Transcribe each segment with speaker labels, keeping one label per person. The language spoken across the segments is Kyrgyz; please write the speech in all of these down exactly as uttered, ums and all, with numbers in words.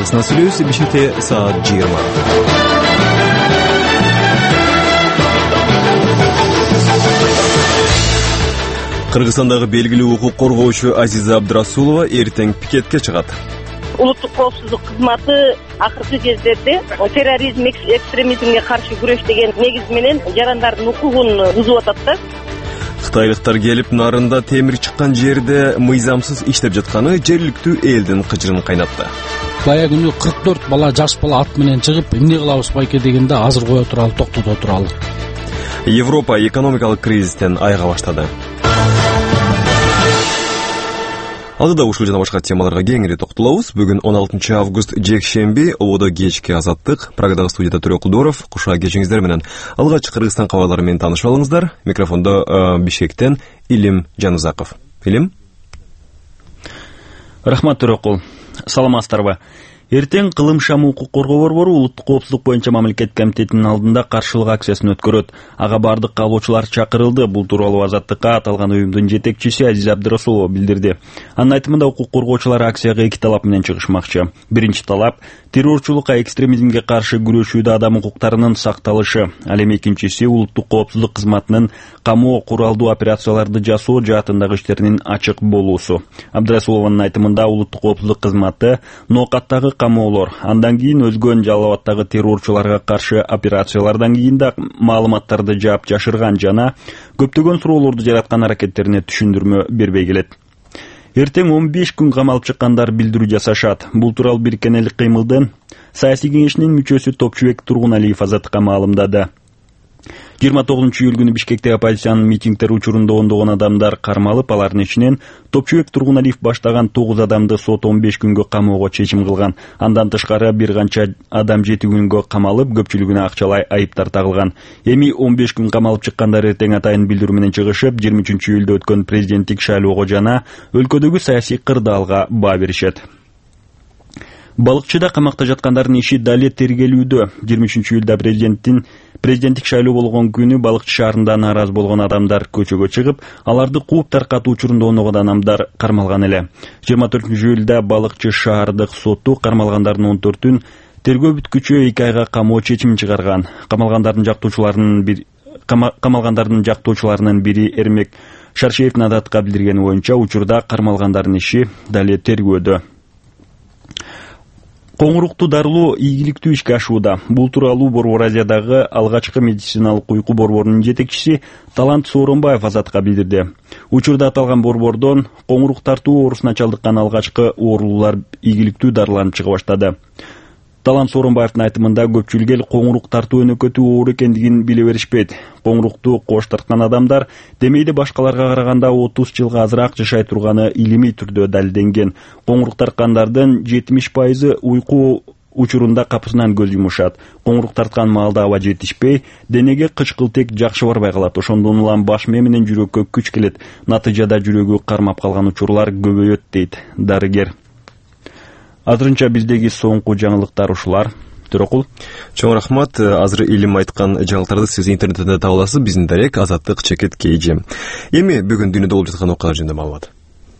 Speaker 1: радиосына сүйлөбүз. Бишкекте саат жыйырма. Кыргызстандагы белгилүү укук коргоочу Азиза Абдрасулова эртең пикетке чыгат.
Speaker 2: Улуттук коопсуздук кызматы акыркы кездерде терроризм, экстремизмге каршы күрөш деген негиз менен жарандардын укугун бузуп атат да.
Speaker 1: Кытайлыктар келип нарында темир чыккан жерде мыйзамсыз иштеп жатканы жергиликтүү элдин кыжырын кайнатты.
Speaker 3: Баягы күнү кырк төрт бала, жаш бала ат менен чыгып, эмне кылабыз байке дегенде азыр кое туралы, токтото туралы.
Speaker 1: Европа экономикалык кризистен айыга баштады. Алдыда ушул жана башка темаларга кеңири токтолобуз. Бүгүн он алтынчы август жекшемби, ободо кечки азаттык. Прагадагы студияда Төрө Кулдоров. Куша кечиңиздер менен алгач Кыргызстан кабарлары менен таанышып алыңыздар. Микрофондо ә, Бишкектен Илим Жанузаков. Илим.
Speaker 4: Рахмат Төрөкул. Саламатсыздарбы? Эртең Кылым Шамы укук коргоо борбору улуттук коопсуздук боюнча мамлекет комитетинин алдында каршылык акциясын өткөрөт. Ага бардык каалоочулар чакырылды. Бул тууралуу Азаттыкка аталган уюмдун жетекчиси Азиза Абдрасулова билдирди. Анын айтымында укук коргоочулар акцияга эки талап менен чыгышмакчы. Биринчи талап — террорчулукка, экстремизмге каршы күрөшүүдө адам укуктарынын сакталышы. Ал эми экинчиси — улуттук коопсуздук кызматынын камоо куралдуу операцияларды жасоо жаатындагы иштеринин ачык болуусу. Абдрасулованын айтымында улуттук коопсуздук кызматы ноокаттагы камоолор, андан кийин өзгөн Жалал Абадтагы террорчуларга каршы операциялардан кийин да маалыматтарды жаап жашырган жана көптөгөн суроолорду жараткан аракеттерине түшүндүрмө бербей келет. Эртең он беш күн камалып чыккандар билдирүү жасашат. Бул тууралуу Бириккен Элдик кыймылдын саясий кеңешинин мүчөсү Топчубек Тургуналиев Азаттыкка маалымдады. жыйырма тогузунчу июль күнү Бишкекте оппозициянын митингдери учурунда ондогон адамдар кармалып, алардын ичинен Топчубек Тургуналиев баштаган тогуз адамды сот он беш күнгө камоого чечим кылган. Андан тышкары бир канча адам жети күнгө камалып, көпчүлүгүнө акчалай айыптар тагылган. Эми он беш күн камалып чыккандар эртең атайын билдирүү менен чыгышып, жыйырма үчүнчү июлда өткөн президенттик шайлоого жана өлкөдөгү саясий кырдаалга баа беришет. Балыкчыда камакта жаткандардын иши дале тергелүүдө. жыйырма үчүнчү июлда президенттин президенттик шайлоо болгон күнү Балыкчы шаарында нааразы болгон адамдар көчөгө чыгып, аларды кууп таркатуу учурунда ондогон адамдар кармалган эле. жыйырма төртүнчү июлда Балыкчы шаардык соту кармалгандардын он төртүн тергөө бүткүчү эки айга камоо чечимин чыгарган. Камалгандардын жактоочуларынын бир камалгандардын жактоочуларынын бири Эрмек Шаршеевдин Адатка билдиргени боюнча учурда кармалгандардын иши дале тергөөдө. Коңурукту дарылоо ийгиликтүү ишке ашууда. Бул тууралуу Борбор Азиядагы алгачкы медициналык уйку борборунун жетекчиси Талант Сооронбаев Азатка билдирди. Учурда аталган борбордон коңурук тартуу оорусуна чалдыккан алгачкы оорулуулар ийгиликтүү дарыланып чыга баштады. Талант Сооронбаевдин айтымында көпчүлүк эл коңурук тартуу өнөкөтүү оор экендигин биле беришпейт. Коңурукту кош тарткан адамдар демейде башкаларга караганда отуз жылга азыраак жашай турганы илимий түрдө далилденген. Коңурук тарткандардын жетимиш пайызы уйку учурунда капысынан көз жумушат. Коңурук тарткан маалда аба жетишпей, денеге кычкылтек жакшы барбай калат. Ошондон улам баш мээ менен жүрөккө күч келет. Натыйжада жүрөгү кармап калган учурлар көбөйөт дейт дарыгер. Азырынча биздеги соңку жаңылыктар ушулар. Төрөкул.
Speaker 1: Чоң рахмат. Азыр Илим айткан жаңылыктарды сиз интернеттен таба аласыз. Биздин дарек Азаттык чекет кейжи. Эми бүгүн дүйнөдө болуп жаткан окуялар жөнүндө маалымат.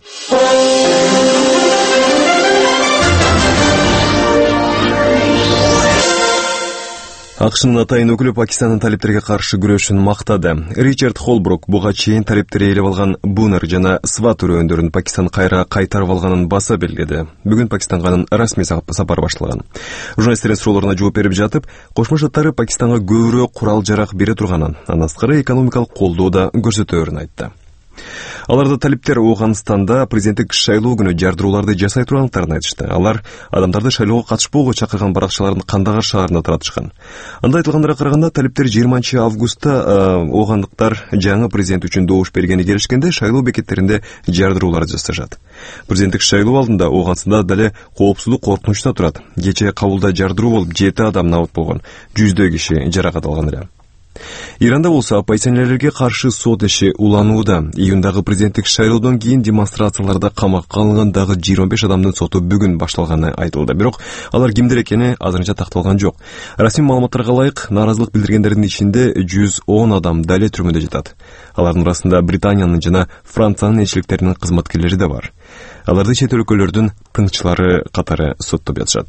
Speaker 1: АКШнын атайын өкүлү Пакистандын талиптерге каршы күрөшүн мактады. Ричард Холбрук буга чейин талиптер ээлеп алган Бунер жана Сват өрөөндөрүн Пакистан кайра кайтарып алганын баса белгиледи. Бүгүн Пакистанга анын расмий сапары башталган. Журналисттердин суроолоруна жооп берип жатып, Кошмо Штаттары Пакистанга көбүрөөк курал-жарак бере турганын, андан сырткары экономикалык колдоо да көрсөтөөрүн айтты. Аларда талиптер Ооганстанда президенттик шайлоо күнү жардырууларды жасай тургандыктарын айтышты. Алар адамдарды шайлоого катышпоого чакырган баракчаларын Кандагар шаарында таратышкан. Анда айтылгандарга караганда талиптер жыйырманчы августта оогандыктар жаңы президент үчүн добуш бергени келишкенде шайлоо бекеттеринде жардырууларды жасашат. Президенттик шайлоо алдында Ооганстанда дале коопсуздук коркунучта турат. Кечээ кабулда жардыруу болуп жети адам набыт болгон, жүздөй киши жаракат алган эле. Иранда болсо оппозиционерлерге каршы сот иши уланууда. Июндагы президенттик шайлоодон кийин демонстрацияларда камакка алынган дагы жыйырма беш адамдын соту бүгүн башталганы айтылды. Бирок алар кимдер экени азырынча такталган жок. Расмий маалыматтарга ылайык, нааразылык билдиргендердин ичинде жүз он адам дале түрмөдө жатат. Алардын арасында Британиянын жана Франциянын элчиликтеринин кызматкерлери да бар. Аларды чет өлкөлөрдүн тыңчылары катары соттоп жатышат.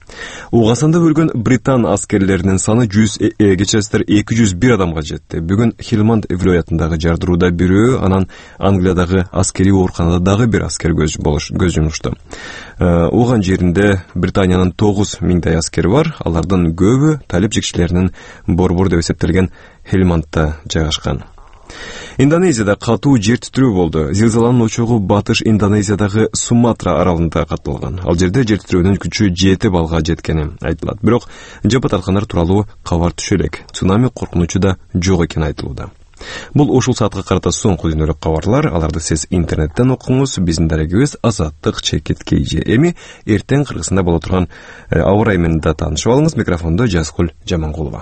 Speaker 1: Угасанда өлгөн Британ аскерлеринин саны жүз кечиресиздер эки жүз бир адамга жетти. Бүгүн Хилманд вилоятындагы жардырууда бирөө, анан Англиядагы аскерий ооруканада дагы бир аскер көз жумушту. Уган жеринде Британиянын тогуз миңдей аскери бар. Алардын көбү талип жекчилеринин борбору деп эсептелген Хилмандда жайгашкан. Индонезияда катуу жер титирөө болду. Зилзаланын очогу батыш Индонезиядагы Суматра аралында катталган. Ал жерде жер титирөөнүн күчү жети балга жеткени айтылат. Бирок жапа тарткандар тууралуу кабар түшө элек. Цунами коркунучу да жок экени айтылууда. Бул ушул саатка карата соңку дүнөлүк кабарлар. Аларды сиз интернеттен окуңуз. Биздин дарегибиз Азаттык чекит кейже. Эми эртең Кыргызстанда боло турган аба ырайы менен да таанышып алыңыз. Микрофондо Жазгүл Жамангулова.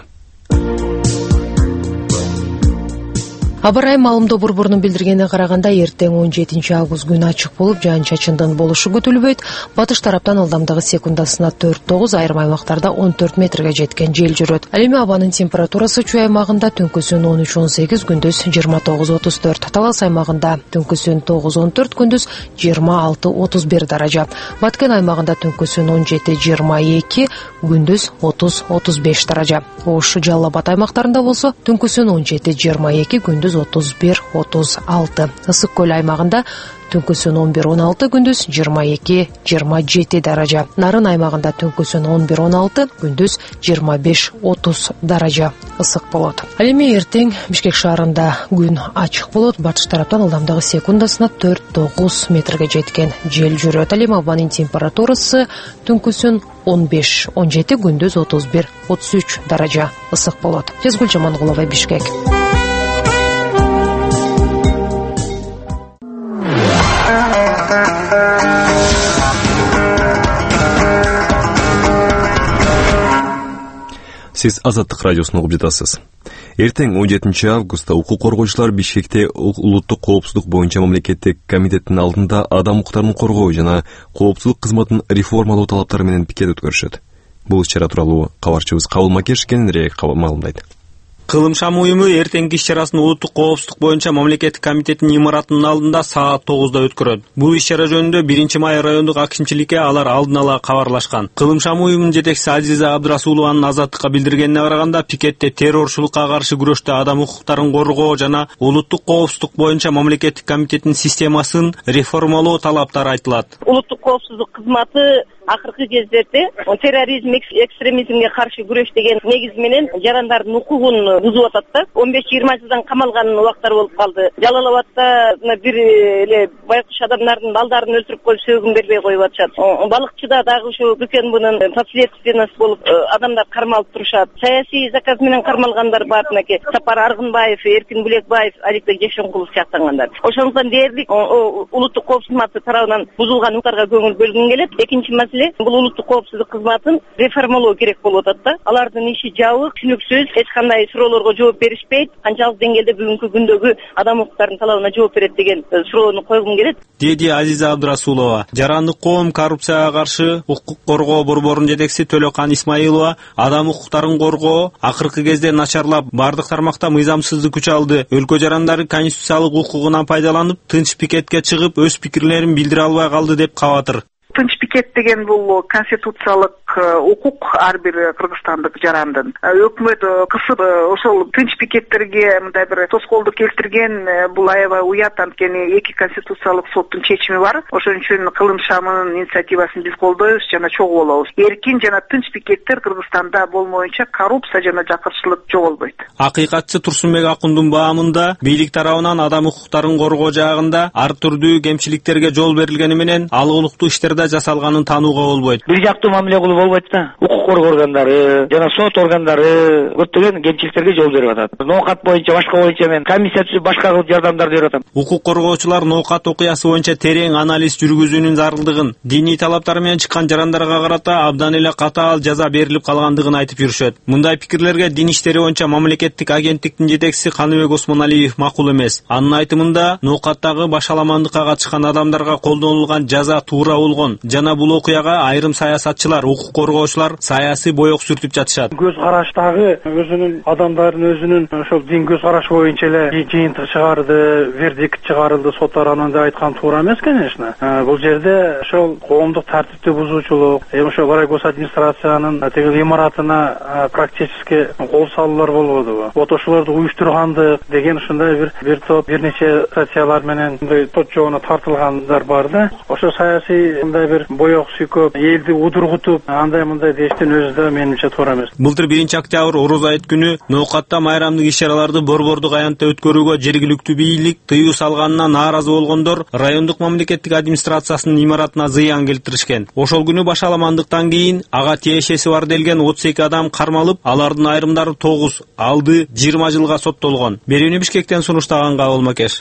Speaker 5: Аба ырайы маалымдоо борборунун билдиргенине караганда, эртең он жетинчи август күнү ачык болуп, жаан-чачындын болушу күтүлбөйт. Батыш тараптан ылдамдыгы секундасына төрт тогуз, айрым аймактарда он төрт метрге жеткен жел жүрөт. Ал эми абанын температурасы чүй аймагында түнкүсүн он үч он сегиз, күндүз жыйырма тогуз отуз төрт. Талас аймагында түнкүсүн тогуз он төрт, күндүз жыйырма алты отуз бир даража. Баткен аймагында түнкүсүн он жети жыйырма эки, күндүз отуз отуз беш даража. Ош, Жалал Абад аймактарында болсо түнкүсүн он жети жыйырма эки, күндүз отуз бир отуз алты. Ысык көл аймагында түнкүсүн он бир он алты, күндүз жыйырма эки жыйырма жети даража. Нарын аймагында түнкүсүн он бир он алты, күндүз жыйырма беш отуз даража ысык болот. Ал эми эртең Бишкек шаарында күн ачык болот. Батыш тараптан ылдамдыгы секундасына төрт тогуз метрге жеткен жел жүрөт. Ал эми абанын температурасы түнкүсүн он беш он жети, күндүз отуз бир отуз үч даража ысык болот. Жазгүл Жамангулова, Бишкек.
Speaker 1: Сиз Азаттык радиосун угуп жатасыз. Эртең он жетинчи августта укук коргоочулар Бишкекте улуттук коопсуздук боюнча мамлекеттик комитеттин алдында адам укуктарын коргоо жана коопсуздук кызматын реформалоо талаптары менен пикет өткөрүшөт. Бул иш-чара тууралуу кабарчыбыз Кабыл Макеш кененирээк маалымдайт.
Speaker 4: Кылым шам уюму эртеңки иш-чарасын улуттук коопсуздук боюнча мамлекеттик комитеттин имаратынын алдында саат тогузда өткөрөт. Бул иш-чара жөнүндө биринчи май райондук акимчиликке алар алдын ала кабарлашкан. Кылым шам уюмунун жетекчиси Азиза Абдрасулованын Азаттыкка билдиргенине караганда, пикетте террорчулукка каршы күрөштө адам укуктарын коргоо жана улуттук коопсуздук боюнча мамлекеттик комитеттин системасын реформалоо талаптары айтылат.
Speaker 2: Улуттук коопсуздук кызматы акыркы кездерде терроризм, экстремизмге каршы күрөш деген негиз менен жарандардын укугун бузуп атат да. он беш жыйырма жылдан камалган убактар болуп калды. Жалал Абадда бир эле байкуш адамдардын балдарын өлтүрүп коюп сөөгүн бербей коюп атышат. Балыкчыда дагы ушу Бүкенбунун подследственность болуп адамдар кармалып турушат. Саясий заказ менен кармалгандар бар, мынакей Сапар Аргынбаев, Эркин Булекбаев, Аликбек Жекшенкулов сыяктангандар. Ошондуктан дээрлик улуттук коопсуздук тарабынан бузулган укуктарга көңүл бөлгүн келет. Экинчи маселе, бул улуттук коопсуздук кызматын реформалоо керек болуп атат да. Алардын иши жабык, түшүнүксүз, эч кандай суроолорго жооп беришпейт. Канчалык деңгээлде бүгүнкү күндөгү адам укуктарынын талабына жооп берет деген суроону койгум келет,
Speaker 4: деди Азиза Абдрасулова. Жарандык коом коррупцияга каршы укук коргоо борборунун жетекчиси Төлөкан Исмаилова адам укуктарын коргоо акыркы кезде начарлап, бардык тармакта мыйзамсыздык күч алды. Өлкө жарандары конституциялык укугунан пайдаланып, тынч пикетке чыгып, өз пикирлерин билдире албай калды деп кабатыр.
Speaker 6: Тынч пикет деген бул конституциялык укук ар бир кыргызстандык жарандын. Өкмөт кысып ошол тынч пикеттерге мындай бир тоскоолдук келтирген, бул аябай уят. Анткени эки конституциялык соттун чечими бар. Ошон үчүн Кылым шамынын инициативасын биз колдойбуз жана чогуу болобуз. Эркин жана тынч пикеттер Кыргызстанда болмоюнча коррупция жана жакырчылык жоголбойт.
Speaker 4: Акыйкатчы Турсунбек Акундун баамында бийлик тарабынан адам укуктарын коргоо жагында ар түрдүү кемчиликтерге жол берилгени менен ал улуктуу иштерде жасалганын таанууга болбойт.
Speaker 7: Бир жактуу мамиле кылуу болбойт да. Укук коргоо органдары жана сот органдары көптөгөн кемчиликтерге жол берип атат. Ноокат боюнча, башка боюнча мен комиссия түзүп башка кылып жардамдар берип атам.
Speaker 4: Укук коргоочулар ноокат окуясы боюнча терең анализ жүргүзүүнүн зарылдыгын, диний талаптар менен чыккан жарандарга карата абдан эле катаал жаза берилип калгандыгын айтып жүрүшөт. Мындай пикирлерге дин иштери боюнча мамлекеттик агенттиктин жетекчиси Каныбек Осмоналиев макул эмес. Анын айтымында ноокаттагы башаламандыкка катышкан адамдарга колдонулган жаза туура болгон.
Speaker 8: болгон жана бул окуяга айрым саясатчылар, укук коргоочулар саясий боек сүртүп жатышат.
Speaker 3: Көз караштагы өзүнүн адамдардын өзүнүн ошол дин көз карашы боюнча эле жыйынтык чыгарды, вердикт чыгарылды, соттар анан деп айткан туура эмес, конечно. Бул жерде ошол коомдук тартипти бузуучулук, эми ошо Барай гос администрациянын тиги имаратына практически кол салуулар болбодубу? Вот ошолорду уюштургандык деген ушундай бир бир топ бир нече статьялар менен мындай тот жобуна тартылгандар бар да. Ошо саясий мындай бир боек сүйкөп, элди удургутуп, андай мындай дештин өзү да менимче туура эмес.
Speaker 8: Былтыр биринчи октябрь Ороз айт күнү ноокатта майрамдык иш-чараларды борбордук аянтта өткөрүүгө жергиликтүү бийлик тыюу салганына нааразы болгондор райондук мамлекеттик администрациясынын имаратына зыян келтиришкен. Ошол күнү башаламандыктан кийин ага тиешеси бар делген отуз эки адам кармалып, алардын айрымдары тогуз, алды жыйырма жылга соттолгон. Берүүнү Бишкектен сунуштаган Кабыл Макеш.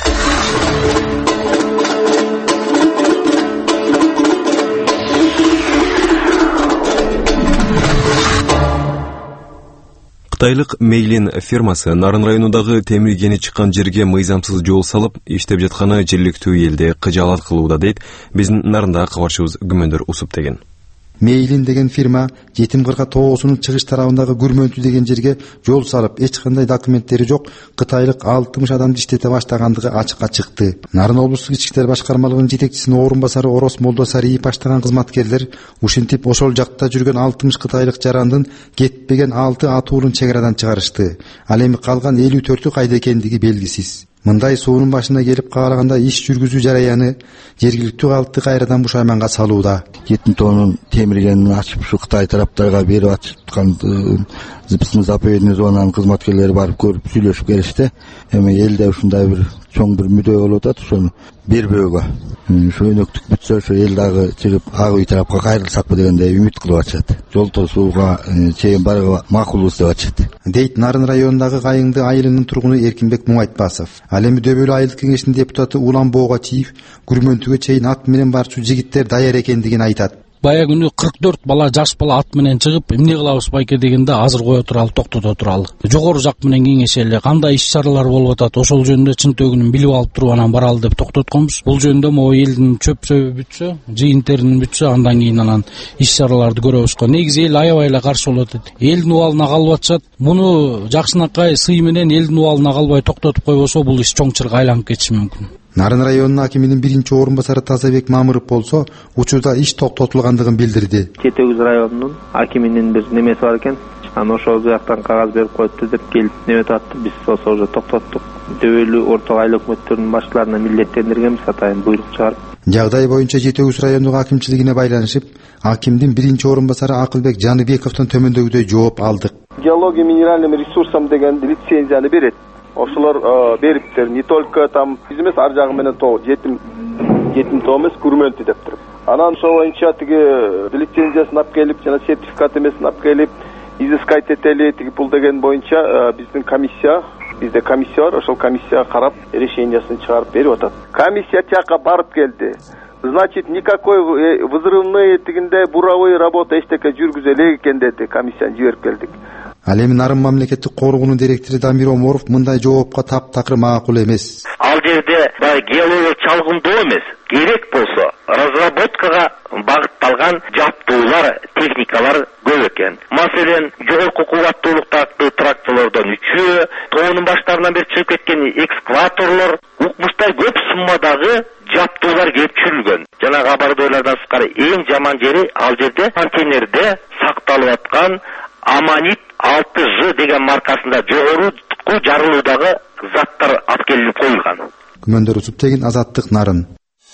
Speaker 1: Кытайлык Мейлин фирмасы Нарын районундагы темир кени чыккан жерге мыйзамсыз жол салып, иштеп жатканы жергиликтүү элди кыжаалат кылууда дейт биздин Нарындагы кабарчыбыз Күмөндөр Усуп деген.
Speaker 9: Мейлин деген фирма жетим кырка тогузунун чыгыш тарабындагы Күрмөнтү деген жерге жол салып, эч кандай документтери жок кытайлык алтымыш адамды иштете баштагандыгы ачыкка чыкты. Нарын облустук ички иштер башкармалыгынын жетекчисинин орун басары Орос Молдосариев баштаган кызматкерлер ушинтип ошол жакта жүргөн алтымыш кытайлык жарандын кетпеген алты атуулун чек арадан чыгарышты. Ал эми калган элүү төртү кайда экендиги белгисиз. Мындай суунун башына келип каалаганда иш жүргүзүү жараяны жергиликтүү калкты кайрадан бушайманга салууда.
Speaker 10: Жетим тоннун темир кенин ачып ушу Кытай тараптарга берип аткан биздин заповедный зонанын кызматкерлери барып көрүп сүйлөшүп келишти. Эми элде ушундай бир чоң бир мүдөө болуп атат, ошону бербөөгө. Шөйнөктүк бүтсө ошо эл дагы чыгып ак үй тарапка кайрылсакпы дегендей үмүт кылып атышат. Жол тосууга чейин барууга макулбуз деп атышат.
Speaker 9: Дейт Нарын районундагы Кайыңды айылынын тургуну Эркинбек Муңайтпасов. Ал эми Дөбөлү айылдык кеңешинин депутаты Улан Боогачиев Күрмөнтүгө чейин ат менен барчу жигиттер даяр экендигин айтат.
Speaker 3: Бая күнү кырк төрт бала, жаш бала ат менен чыгып, эмне кылабыз байке дегенде азыр кое туралы, токтото туралы. Жогору жак менен кеңешели, кандай иш-чаралар болуп атат, ошол жөнүндө чын төгүнүн билип алып туруп анан баралы деп токтотконбуз. Бул жөнүндө могу элдин чөпсөбү бүтсө, жыйын терин бүтсө, андан кийин анан иш-чараларды көрөбүз го. Негизи эл аябай эле каршы болуп атат. Элдин убалына калып атышат. Муну жакшынакай сый менен элдин убалына калбай токтотуп койбосо, бул иш чоң чырга айланып кетиши мүмкүн.
Speaker 9: Нарын районунун акиминин биринчи орун басары Тазабек Мамыров болсо, учурда иш токтотулгандыгын билдирди.
Speaker 11: Жети Өгүз районунун акиминин бир немеси бар экен. Анан ошол жактан кагаз берип коюпту деп келип неметип атты. Биз ошо уже токтоттук. Дөбөлү орток айыл өкмөттөрүнүн баштарына милдеттендиргенбиз, атайын буйрук чыгарып.
Speaker 9: Жагдай боюнча Жети Өгүз райондук акимчилигине байланышып, акимдин биринчи орун басары Акылбек Жаныбековдон төмөндөгүдөй жооп алдык.
Speaker 12: Геология минеральным ресурсам деген лицензияны берет. Ошолор бериптер, не только там биз эмес ар жагы менен тоо жетим жетим тоо эмес Күрмөнтү деп туруп. Анан ошол боюнча тиги лицензиясын алып келип, жана сертификат эмесин алып келип, изыскать этели тиги пул деген боюнча биздин комиссия, бизде комиссия бар, ошол комиссия карап решениясын чыгарып берип атат. Комиссия тияка барып келди. Значит, никакой взрывные тигинде буровые работа эчтеке жүргүзө элек экен деди, комиссияны жиберип келдик.
Speaker 9: Ал эми Нарын мамлекеттик коргоонун директору Дамир Оморов мындай жоопко таптакыр макул эмес.
Speaker 13: Ал жерде геология чалгындоо эмес, керек болсо разработкага багытталган жаптуулар, техникалар көп экен. Маселен, жогорку кубаттуулуктагы тракторлордон үчөө, тоонун баштарынан бери чыгып кеткен экскаваторлор, укмуштай көп суммадагы жаптуулар келип чүрүлгөн. Жана кабардойлордон сырткары эң жаман жери ал жерде контейнерде сакталып аткан Аманит алты Ж деген маркасында жогорку жарылуудагы заттар алып келип коюлган.
Speaker 9: Күмөндөр Усуп деген Азаттык, Нарын.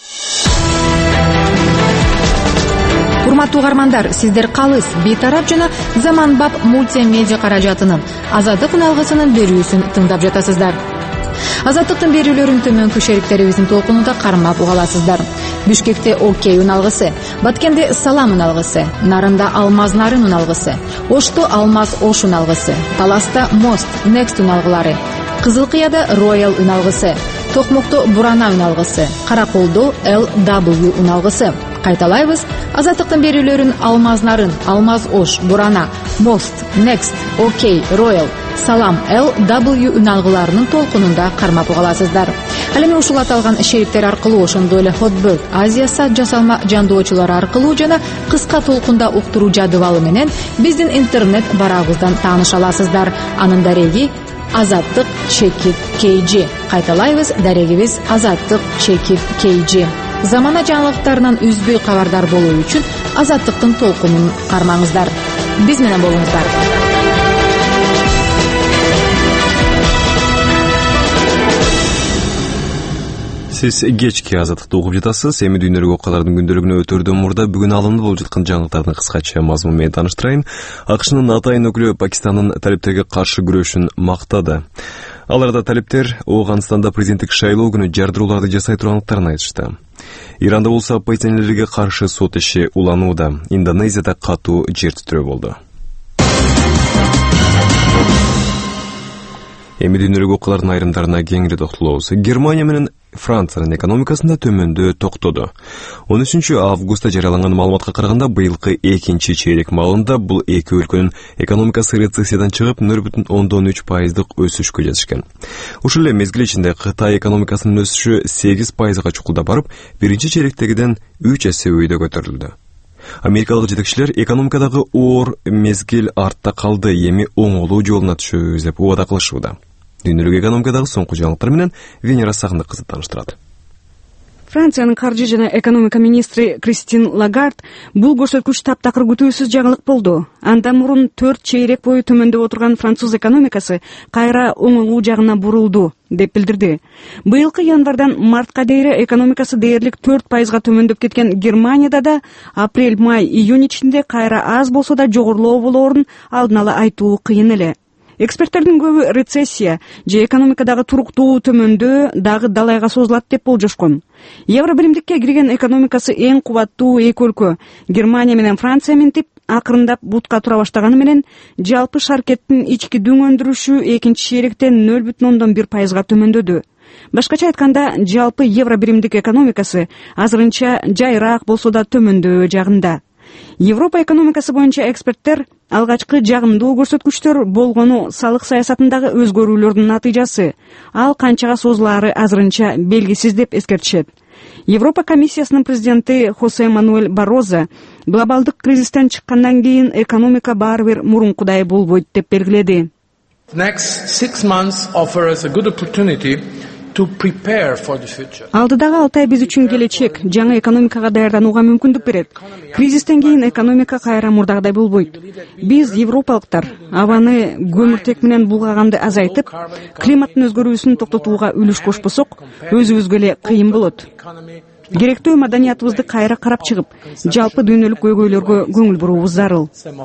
Speaker 14: Урматтуу угармандар, сиздер калыс, бейтарап жана заманбап мультимедиа каражатынын Азаттык үналгысынын берүүсүн тыңдап жатасыздар. Азаттыктын берүүлөрүн төмөнкү шериктерибиздин толкунунда кармап угаласыздар. Бишкекте Окей үналгысы, Баткенде Салам үналгысы, Нарында Алмаз Нарын үналгысы, Ошто Алмаз Ош үналгысы, Таласта Мост Next үналгылары, Кызылкыяда Royal үналгысы, Токмокто Бурана үналгысы, Караколдо Л W үналгысы. Кайталайбыз, Азаттыктын берүүлөрүн Алмаз Нарын, Алмаз Ош, Бурана, Мост, Next, Окей, Royal, салам эл дабл ю үн алгыларынын толкунунда кармап уга аласыздар. Ал эми ушул аталган шериктер аркылуу, ошондой эле Hotbird Азия сат жасалма жандоочулар аркылуу жана кыска толкунда уктуруу жадыбалы менен биздин интернет барагыбыздан тааныша аласыздар. Анын дареги азаттык чекит кей джи. Кайталайбыз, дарегибиз азаттык чекит кей джи. Замана жаңылыктарынан үзбөй кабардар болуу үчүн азаттыктын толкунун кармаңыздар. Биз менен болуңуздар.
Speaker 1: Сиз кечки азаттыкты угуп жатасыз. Эми дүйнөлүк окуялардын күндөлүгүнө өтөрдөн мурда бүгүн алымды болуп жаткан жаңылыктардын кыскача мазмуну менен тааныштырайын. АКШнын атайын өкүлү Пакистандын талептерге каршы күрөшүн мактады. Аларда талептер Ооганстанда президенттик шайлоо күнү жардырууларды жасай турганлыктарын айтышты. Иранда болсо оппозиционерлерге каршы сот иши уланууда. Индонезияда катуу жер титирөө болду. Эми дүйнөлүк окуялардын айрымдарына кеңири токтолобуз. Германия менен Франциянын экономикасында төмөндөө токтоду. он үчүнчү августта жарыяланган маалыматка караганда, быйылкы экинчи чейрек маалында бул эки өлкөнүн экономикасы рецессиядан чыгып нөл бүтүн ондон үч пайыздык өсүшкө жетишкен. Ушул эле мезгил ичинде Кытай экономикасынын өсүшү сегиз пайызга чукулдап барып, биринчи чейректегиден үч эсе өйдө көтөрүлдү. Америкалык жетекчилер экономикадагы оор мезгил артта калды, эми оңолуу жолуна түшөбүз деп убада кылышууда. Дүйнөлүк экономикадагы соңку жаңылыктар менен Венера Сагындык кызы тааныштырат.
Speaker 15: Франциянын каржы жана экономика министри Кристин Лагард бул көрсөткүч таптакыр күтүүсүз жаңылык болду. Андан мурун төрт чейрек бою төмөндөп отурган француз экономикасы кайра оңолуу жагына бурулду деп билдирди. Быйылкы январдан мартка дейин экономикасы дээрлик төрт пайызга төмөндөп кеткен Германияда да апрель, май, июнь ичинде кайра аз болсо да жогорулоо болоорун алдын ала айтуу кыйын эле. Эксперттердин көбү рецессия же экономикадагы туруктуу төмөндөө дагы далайга созулат деп болжошкон. Евробиримдикке кирген экономикасы эң кубаттуу эки өлкө Германия менен Франция минтип акырындап бутка тура баштаганы менен жалпы шаркеттин ички дүң өндүрүшү экинчи чейректе нөл бүтүн ондон бир пайызга төмөндөдү. Башкача айтканда, жалпы евробиримдик экономикасы азырынча жайраак болсо да төмөндөө жагында. Европа экономикасы боюнча эксперттер алгачкы жагымдуу көрсөткүчтөр болгону салык саясатындагы өзгөрүүлөрдүн натыйжасы. Ал канчага созулаары азырынча белгисиз деп эскертишет. Европа комиссиясынын президенти Хосе Мануэль Барозо глобалдык кризистен чыккандан кийин экономика баары бир мурункудай болбойт деп белгиледи. Алдыдагы алты ай биз үчүн келечек, жаңы экономикага даярданууга мүмкүндүк берет. Кризистен кийин экономика кайра мурдагыдай болбойт. Биз европалыктар абаны көмүртек менен булгаганды азайтып, климаттын өзгөрүүсүн токтотууга үлүш кошпосок, өзүбүзгө эле кыйын болот. Керектүү маданиятыбызды кайра карап чыгып, жалпы дүйнөлүк көйгөйлөргө көңүл буруубуз зарыл.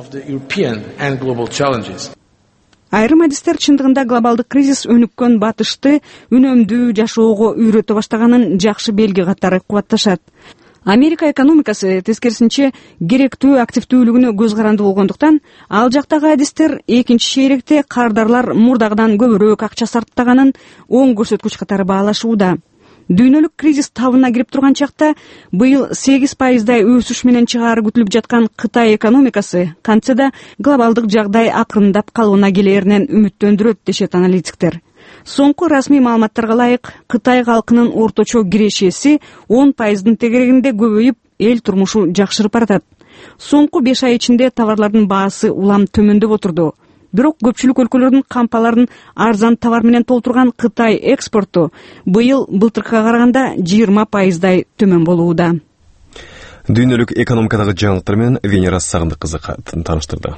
Speaker 15: Айрым адистер чындыгында глобалдык кризис өнүккөн батышты үнөмдүү жашоого үйрөтө баштаганын жакшы белги катары кубатташат. Америка экономикасы тескерисинче керектүү активдүүлүгүнө көз каранды болгондуктан, ал жактагы адистер экинчи чейректе кардарлар мурдагыдан көбүрөөк акча сарптаганын оң көрсөткүч катары баалашууда. Дүйнөлүк кризис табына кирип турган чакта быйыл сегиз пайыздай өсүш менен чыгаары күтүлүп жаткан Кытай экономикасы кантсе глобалдык жагдай акырындап калыбына келээринен үмүттөндүрөт дешет аналитиктер. Соңку расмий маалыматтарга ылайык, Кытай калкынын орточо кирешеси он пайыздын тегерегинде көбөйүп, эл турмушу жакшырып баратат. Соңку беш ай ичинде товарлардын баасы улам төмөндөп отурду. Бирок көпчүлүк өлкөлөрдүн кампаларын арзан товар менен толтурган Кытай экспорту быйыл былтыркыга караганда жыйырма пайыздай төмөн болууда.
Speaker 1: Дүйнөлүк экономикадагы жаңылыктар менен Венера Сагындык кызы тааныштырды.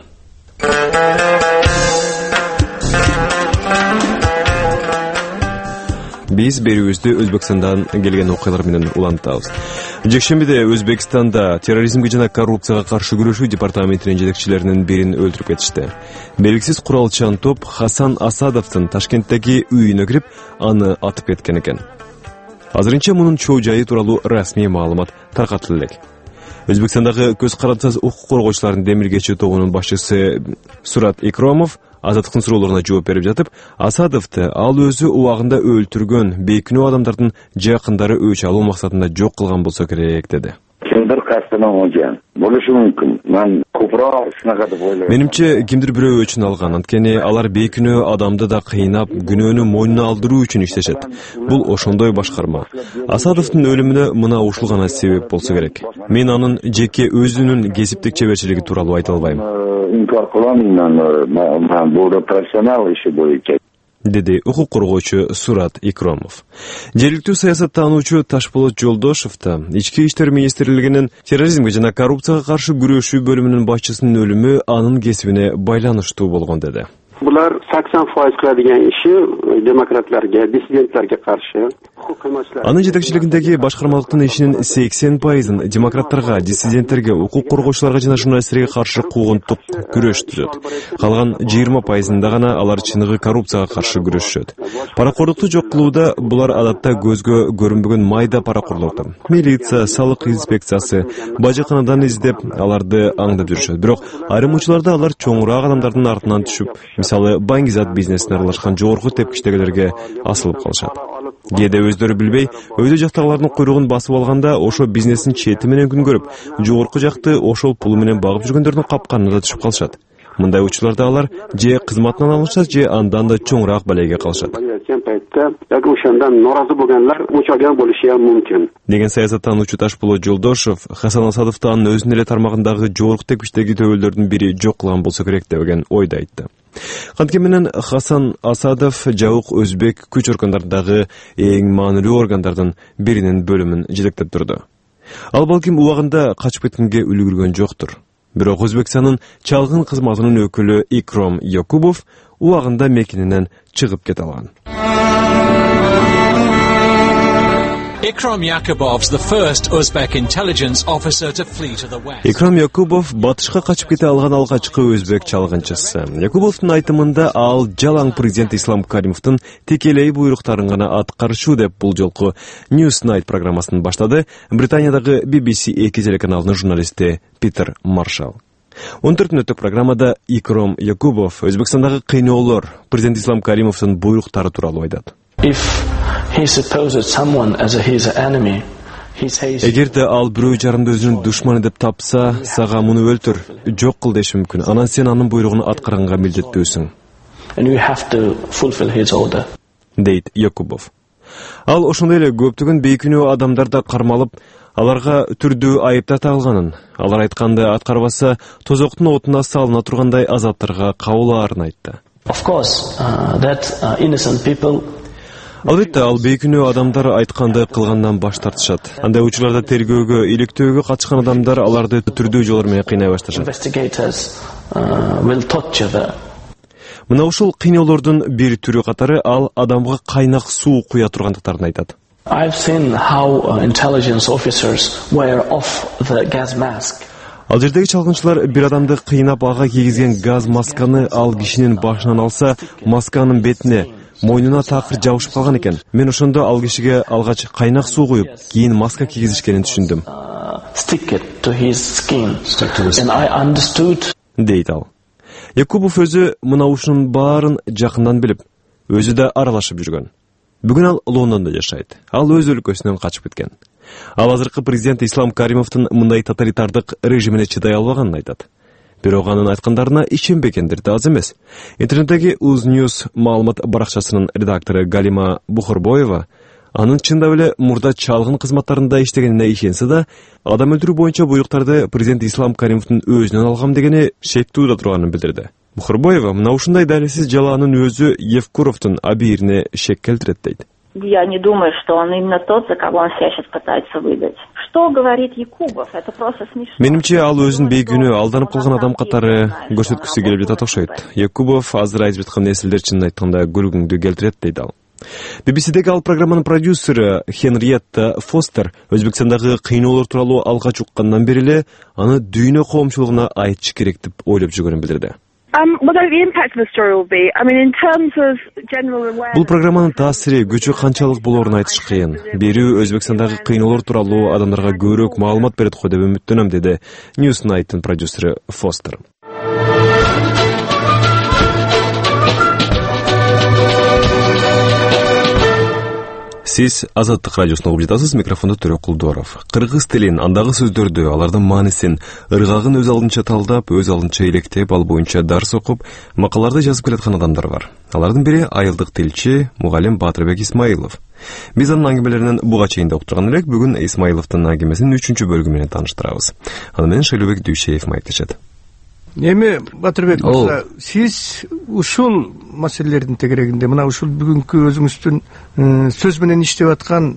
Speaker 1: Биз берүүбүздү Өзбекстандан келген окуялар менен улантабыз. Жекшембиде Өзбекстанда терроризмге жана коррупцияга каршы күрөшүү департаментинин жетекчилеринин бирин өлтүрүп кетишти. Белгисиз куралчан топ Хасан Асадовдун Ташкенттеги үйүнө кирип, аны атып кеткен экен. Азырынча мунун чоо жайы тууралуу расмий маалымат таркатылды элек. Өзбекстандагы көз карандысыз укук коргоочулардын демиргечи тобунун башчысы Сурат Икромов азаттыктын суроолоруна жооп берип жатып, Асадовду ал өзү убагында өлтүргөн бейкүнөө адамдардын жакындары өч алуу максатында жок кылган болсо керек деди.
Speaker 16: Когда бир кастынан ойган болушу мүмкүн. Мен көбүрөөк ушунага деп ойлойм.
Speaker 1: Менимче кимдир бирөө үчүн алган. Анткени алар бейкүнөө адамды да кыйнап, күнөөнү мойнуна алдыруу үчүн иштешет. Бул ошондой башкарма. Асадовдун өлүмүнө мына ушул гана себеп болсо керек. Мен анын жеке өзүнүн кесиптик чеберчилиги тууралуу айта албайм.
Speaker 16: Инкар кылам, мен бул профессионал иши боюнча,
Speaker 1: деди укук коргоочу Сурат Икромов. Жергиликтүү саясаттануучу Ташполот Жолдошов да Ички иштер министрлигинин терроризмге жана коррупцияга каршы күрөшүү бөлүмүнүн башчысынын өлүмү анын кесибине байланыштуу болгон деди.
Speaker 17: Bular sakson foiz qiladigan ishi demokratlarga, dissidentlarga qarshi huquq himoyachilar.
Speaker 1: Анын жетекчилигиндеги башкармалыктын ишинин сексен пайызын демократторго, диссиденттерге, укук коргоочуларга жана журналисттерге каршы куугунтук күрөш түзөт. Калган жыйырма пайызында гана алар чыныгы коррупцияга каршы күрөшөт. Паракорлукту жок кылууда булар адатта көзгө көрүнбөгөн майда паракорлордор. Милиция, салык инспекциясы, бажыканадан издеп аларды аңдып жүрүшөт. Бирок айрым учурларда алар чоңураак адамдардын артынан түшүп, мисалы баңгизат бизнесине аралашкан жогорку тепкичтегилерге асылып калышат. Кээде өздөрү билбей, өйдө жактагылардын куйругун басып алганда, ошо бизнестин чети менен күн көрүп, жогорку жакты ошол пулу менен багып жүргөндөрдүн капканына да түшүп калышат. Мындай учурларда алар же кызматынан алынышат, же андан да чоңураак балайга калышат.
Speaker 17: Yoki o'shandan norozi bo'lganlar o'chirgan bo'lishi ham mumkin.
Speaker 1: Деген саясаттануучу Ташполот Жолдошов Хасан Асадовду анын өзүнүн эле тармагындагы жогорку тепкичтеги төбөлдөрдүн бири жок кылган болсо керек деген ойду айтты. Кантке менен Хасан Асадов жабык өзбек күч органдарындагы эң маанилүү органдардын биринин бөлүмүн жетектеп турду. Ал балким убагында качып кеткенге үлгүргөн жоктур. Бирок Өзбекстандын чалгын кызматынын өкүлү Икром Якубов убагында мекенинен чыгып кете алган.
Speaker 18: Ikrom Yakubov's the first Uzbek intelligence officer to flee to the west.
Speaker 1: Икром Якубов батышка качып кете алган алгачкы өзбек чалгынчысы. Якубовдун айтымында ал жалаң президент Ислам Каримовдун текелей буйруктарын гана аткарчу деп бул жолку News Night программасын баштады Британиядагы би би си эки телеканалынын журналисти Питер Маршалл. он төрт мүнөттүк программада Икром Якубов Өзбекстандагы кыйноолор, президент Ислам Каримовдун буйруктары тууралуу айтат. Эгерде ал бирөө жарымды өзүнүн душманы деп тапса, сага муну өлтүр, жок кыл деши мүмкүн. Анан сен анын буйругун аткарганга милдеттүүсүң. Дейт Якубов. Ал ошондой эле көптөгөн бейкүнөө адамдарда кармалып, аларга түрдүү айыптар тагылганын, алар айтканды аткарбаса, тозоктун отуна салына тургандай азаптарга кабылаарын айтты. Албетте, ал бейкүнөө адамдар айтканды кылгандан баш тартышат. Андай учурларда тергөөгө, иликтөөгө катышкан адамдар аларды түрдүү жолдор менен кыйнай башташат. Мына ушул кыйноолордун бир түрү катары ал адамга кайнак суу куя тургандыктарын айтат. Ал жердеги чалгынчылар бир адамды кыйнап ага кийгизген газ масканы ал кишинин башынан алса, масканын бетине, мойнуна такыр жабышып калган экен. Мен ошондо ал кишиге алгач кайнак суу куюп, кийин маска кийгизишкенин түшүндүм. Дейт ал. Якубов өзү мына ушунун баарын жакындан билип, өзү да аралашып жүргөн. Бүгүн ал Лондондо жашайт. Ал өз өлкөсүнөн качып кеткен. Ал азыркы президент Ислам Каримовдун мындай тоталитардык режимине чыдай албаганын айтат. Бирок анын айткандарына ишенбегендер да аз эмес. Интернеттеги Uznewс маалымат баракчасынын редактору Галима Бухарбоева анын чындап эле мурда чалгын кызматтарында иштегенине ишенсе да, адам өлтүрүү боюнча буйруктарды президент Ислам Каримовдун өзүнөн алгам дегени шек туура турганын билдирди. Бухарбоева мына ушундай далилсиз жалаанын өзү Евкуровдун абийирине шек келтирет дейт.
Speaker 19: Я не думаю, что он именно тот, за кого он себя сейчас пытается выдать. Что говорит Якубов? Это просто смешно.
Speaker 1: Менимче ал өзүн бейкүнөө алданып калган адам катары көрсөткүсү келип жатат окшойт. Якубов азыр айтып жаткан нерселер чынын айтканда күлгүңдү келтирет дейт ал. би би сидеги ал программанын продюсеры Хенриетта Фостер Өзбекстандагы кыйноолор тууралуу алгач уккандан бери эле аны дүйнө коомчулугуна айтыш керек деп ойлоп жүргөнүн билдирди. Бул программанын таасири, күчү канчалык болоорун айтыш кыйын. Берүү Өзбекстандагы кыйноолор тууралуу адамдарга көбүрөөк маалымат берет го деп үмүттөнөм, деди News Night'ын продюсери Фостер. Сиз Азаттык радиосун угуп жатасыз. Микрофондо Төрөкул Доров. Кыргыз тилин, андагы сөздөрдү, алардын маанисин, ыргагын өз алдынча талдап, өз алдынча электеп, ал боюнча дарс окуп, макалаларды жазып келаткан адамдар бар. Алардын бири айылдык тилчи, мугалим Батырбек Исмаилов. Биз анын аңгемелеринен буга чейин да уктурган элек, бүгүн Исмаиловдун аңгемесинин үчүнчү бөлүгү менен тааныштырабыз. Аны менен Шайлообек Дүйшеев маектешет.
Speaker 20: Эми Батырбек мырза, сиз ушул маселелердин тегерегинде мына ушул бүгүнкү өзүңүздүн сөз менен иштеп аткан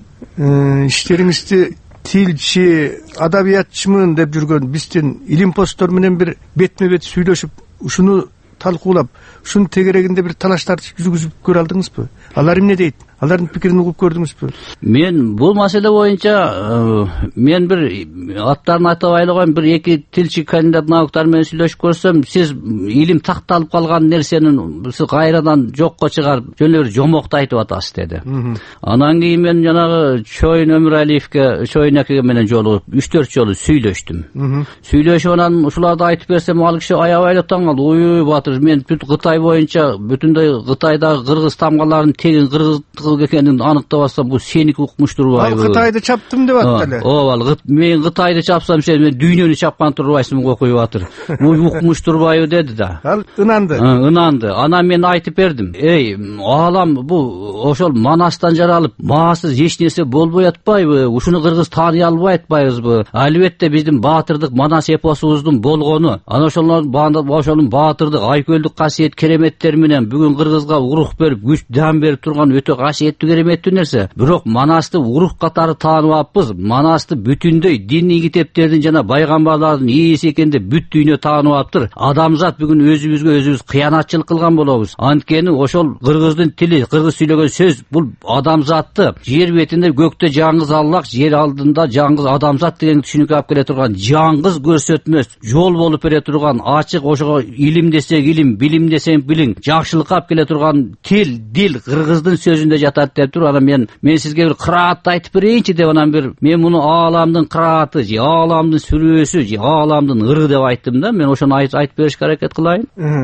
Speaker 20: иштериңизди тилчи, адабиятчымын деп жүргөн биздин илимпоздор менен бир бетме бет сүйлөшүп, ушуну талкуулап, ушунун тегерегинде бир талаштарды жүргүзүп көрө алдыңызбы? Алар эмне дейт? Алардын пикирин угуп көрдүңүзбү?
Speaker 21: Мен бул маселе боюнча мен бир аттарын атабай эле коем, бир эки тилчи кандидат науктар менен сүйлөшүп көрсөм, сиз илим такталып калган нерсенин сиз кайрадан жокко чыгарып, жөн эле бир жомокту айтып атасыз деди. Анан кийин мен жанагы Чоюн Өмүралиевке, Чоюн акеге менен жолугуп үч төрт жолу сүйлөштүм. Сүйлөшүп анан ушуларды айтып берсем, ал киши аябай эле таң калды. Ой, Батыр, мен бүт Кытай боюнча, бүтүндөй Кытайдагы кыргыз тамгаларын тегин кыргыз экенин аныктабасам, бул сеники укмуш турбайбы?
Speaker 20: Ал Кытайды чаптым деп атты эле.
Speaker 21: Ооба, мен Кытайды чапсам, сен мен дүйнөнү чапкан турбайсың, окуй Батыр. Бул укмуш турбайбы деди да.
Speaker 20: Ал ынанды.
Speaker 21: Ынанды. Анан мен айтып бердим. Эй, аалам бул ошол Манастан жаралып, маасыз эч нерсе болбой атпайбы? Ушуну кыргыз тааный албай атпайбызбы? Албетте биздин баатырдык Манас эпосубуздун болгону, анан ошолун баатырдык, айкөлдүк касиет кереметтер менен бүгүн кыргызга урук берип, күч дан берип турган өтө касиеттүү кереметтүү нерсе. Бирок Манасты урук катары тааныбаппыз. Манасты бүтүндөй диний китептердин жана пайгамбарлардын ээси экен деп бүт дүйнө тааныбаптыр. Адамзат бүгүн өзүбүзгө өзүбүз кыянатчылык кылган болобуз. Анткени ошол кыргыздын тили, кыргыз сүйлөгөн сөз бул адамзатты жер бетинде көктө жаңгыз Аллах, жер алдында жаңгыз адамзат деген түшүнүккө алып келе турган, жаңгыз көрсөтмөс жол болуп бере турган, ачык ошого илим десек илим, билим десек билим, жакшылыкка алып келе турган тил, дил кыргыздын сөзүндө жатат деп туруп, анан мен мен сизге бир кыраатты айтып берейинчи деп, анан бир мен муну ааламдын кырааты же ааламдын сүрөсү же ааламдын ыры деп айттым да. Мен ошону айтып беришке аракет кылайын.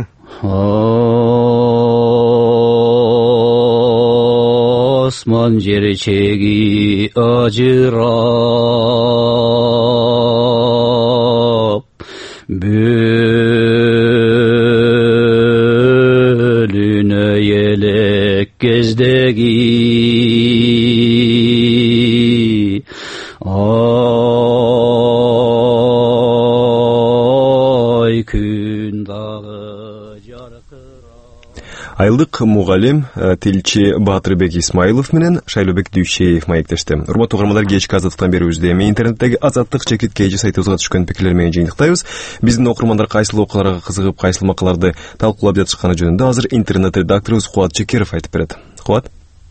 Speaker 21: Осман жер чеги ажырап, бөлүнө элек кездеги ай күн дагы жаркырап.
Speaker 1: Айылдык мугалим, тилчи Батырбек Исмаилов менен Шайлообек Дүйшеев маектешти. Урматтуу угармандар, кечки азаттыктан бери үздү. Эми интернеттеги азаттык чекит кейжи сайтыбызга түшкөн пикирлер менен жыйынтыктайбыз. Биздин окурмандар кайсыл окуяларга кызыгып, кайсыл макалаларды талкуулап жатышканы жөнүндө азыр интернет редакторубуз Кубат Чекеров айтып берет. Кубат.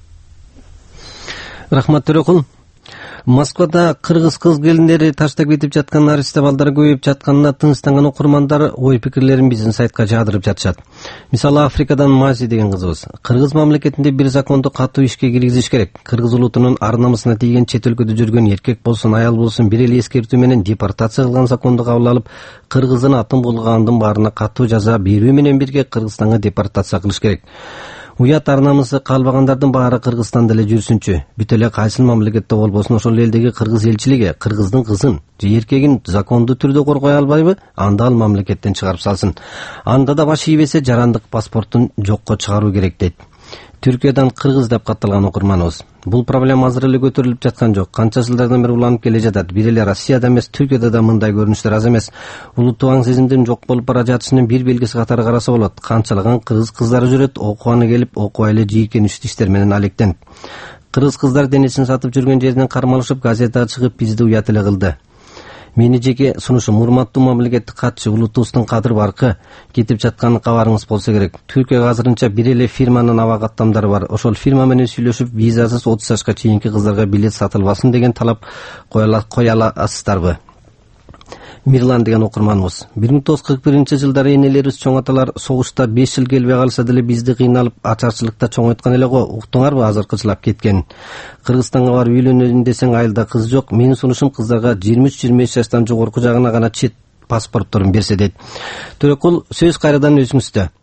Speaker 22: Рахмат Төрөкул. Москвада кыргыз кыз келиндери таштап кетип жаткан аресте балдар көбөйүп жатканына тынчтанган окурмандар ой пикирлерин биздин сайтка жаадырып жатышат. Мисалы, Африкадан Мази деген кызыбыз: кыргыз мамлекетинде бир законду катуу ишке киргизиш керек. Кыргыз улутунун ар намысына тийген чет өлкөдө жүргөн эркек болсун, аял болсун бир эле эскертүү менен депортация кылган законду кабыл алып, кыргыздын атын булгандын баарына катуу жаза берүү менен бирге Кыргызстанга депортация кылыш керек. Уят ар намысы калбагандардын баары Кыргызстанда эле жүрсүнчү. Бүт эле кайсыл мамлекетте болбосун ошол элдеги кыргыз элчилиги кыргыздын кызын же эркегин закондуу түрдө коргой албайбы? Анда ал мамлекеттен чыгарып салсын. Анда да баш ийбесе жарандык паспортун жокко чыгаруу керек дейт. Түркиядан кыргыз деп катталган окурманыбыз. Бул проблема азыр эле көтөрүлүп жаткан жок. Канча жылдардан бери уланып келе жатат. Бир эле Россияда эмес, Түркияда да мындай көрүнүштөр аз эмес. Улуттук аң сезимдин жок болуп бара жатышынын бир белгиси катары караса болот. Канчалаган кыргыз кыздары жүрөт, окуганы келип, окубай эле жийкеничти иштер менен алектенип. Кыргыз кыздар денесин сатып жүргөн жеринен кармалышып, газетага чыгып, бизди уят эле кылды. Мени жеке сунушум, урматтуу мамлекеттик катчы, улутубуздун кадыр баркы кетип жатканын кабарыңыз болсо керек. Түркияга азырынча бир эле фирманын аба каттамдары бар. Ошол фирма менен сүйлөшүп, визасыз отуз жашка чейинки кыздарга билет сатылбасын деген талап кое аласыздарбы? Мирлан деген окурманыбыз: бир миң тогуз жүз кырк биринчи жылдары энелерибиз, чоң аталар согушта беш жыл келбей калса деле бизди кыйналып, ачарчылыкта чоңойткан эле го. Уктуңарбы азыркычылап кеткен? Кыргызстанга барып үйлөнөйүн десең, айылда кыз жок. Менин сунушум, кыздарга жыйырма үч жыйырма беш жаштан жогорку жагына гана чет паспортторун берсе дейт. Төрөкул, сөз кайрадан өзүңүздө.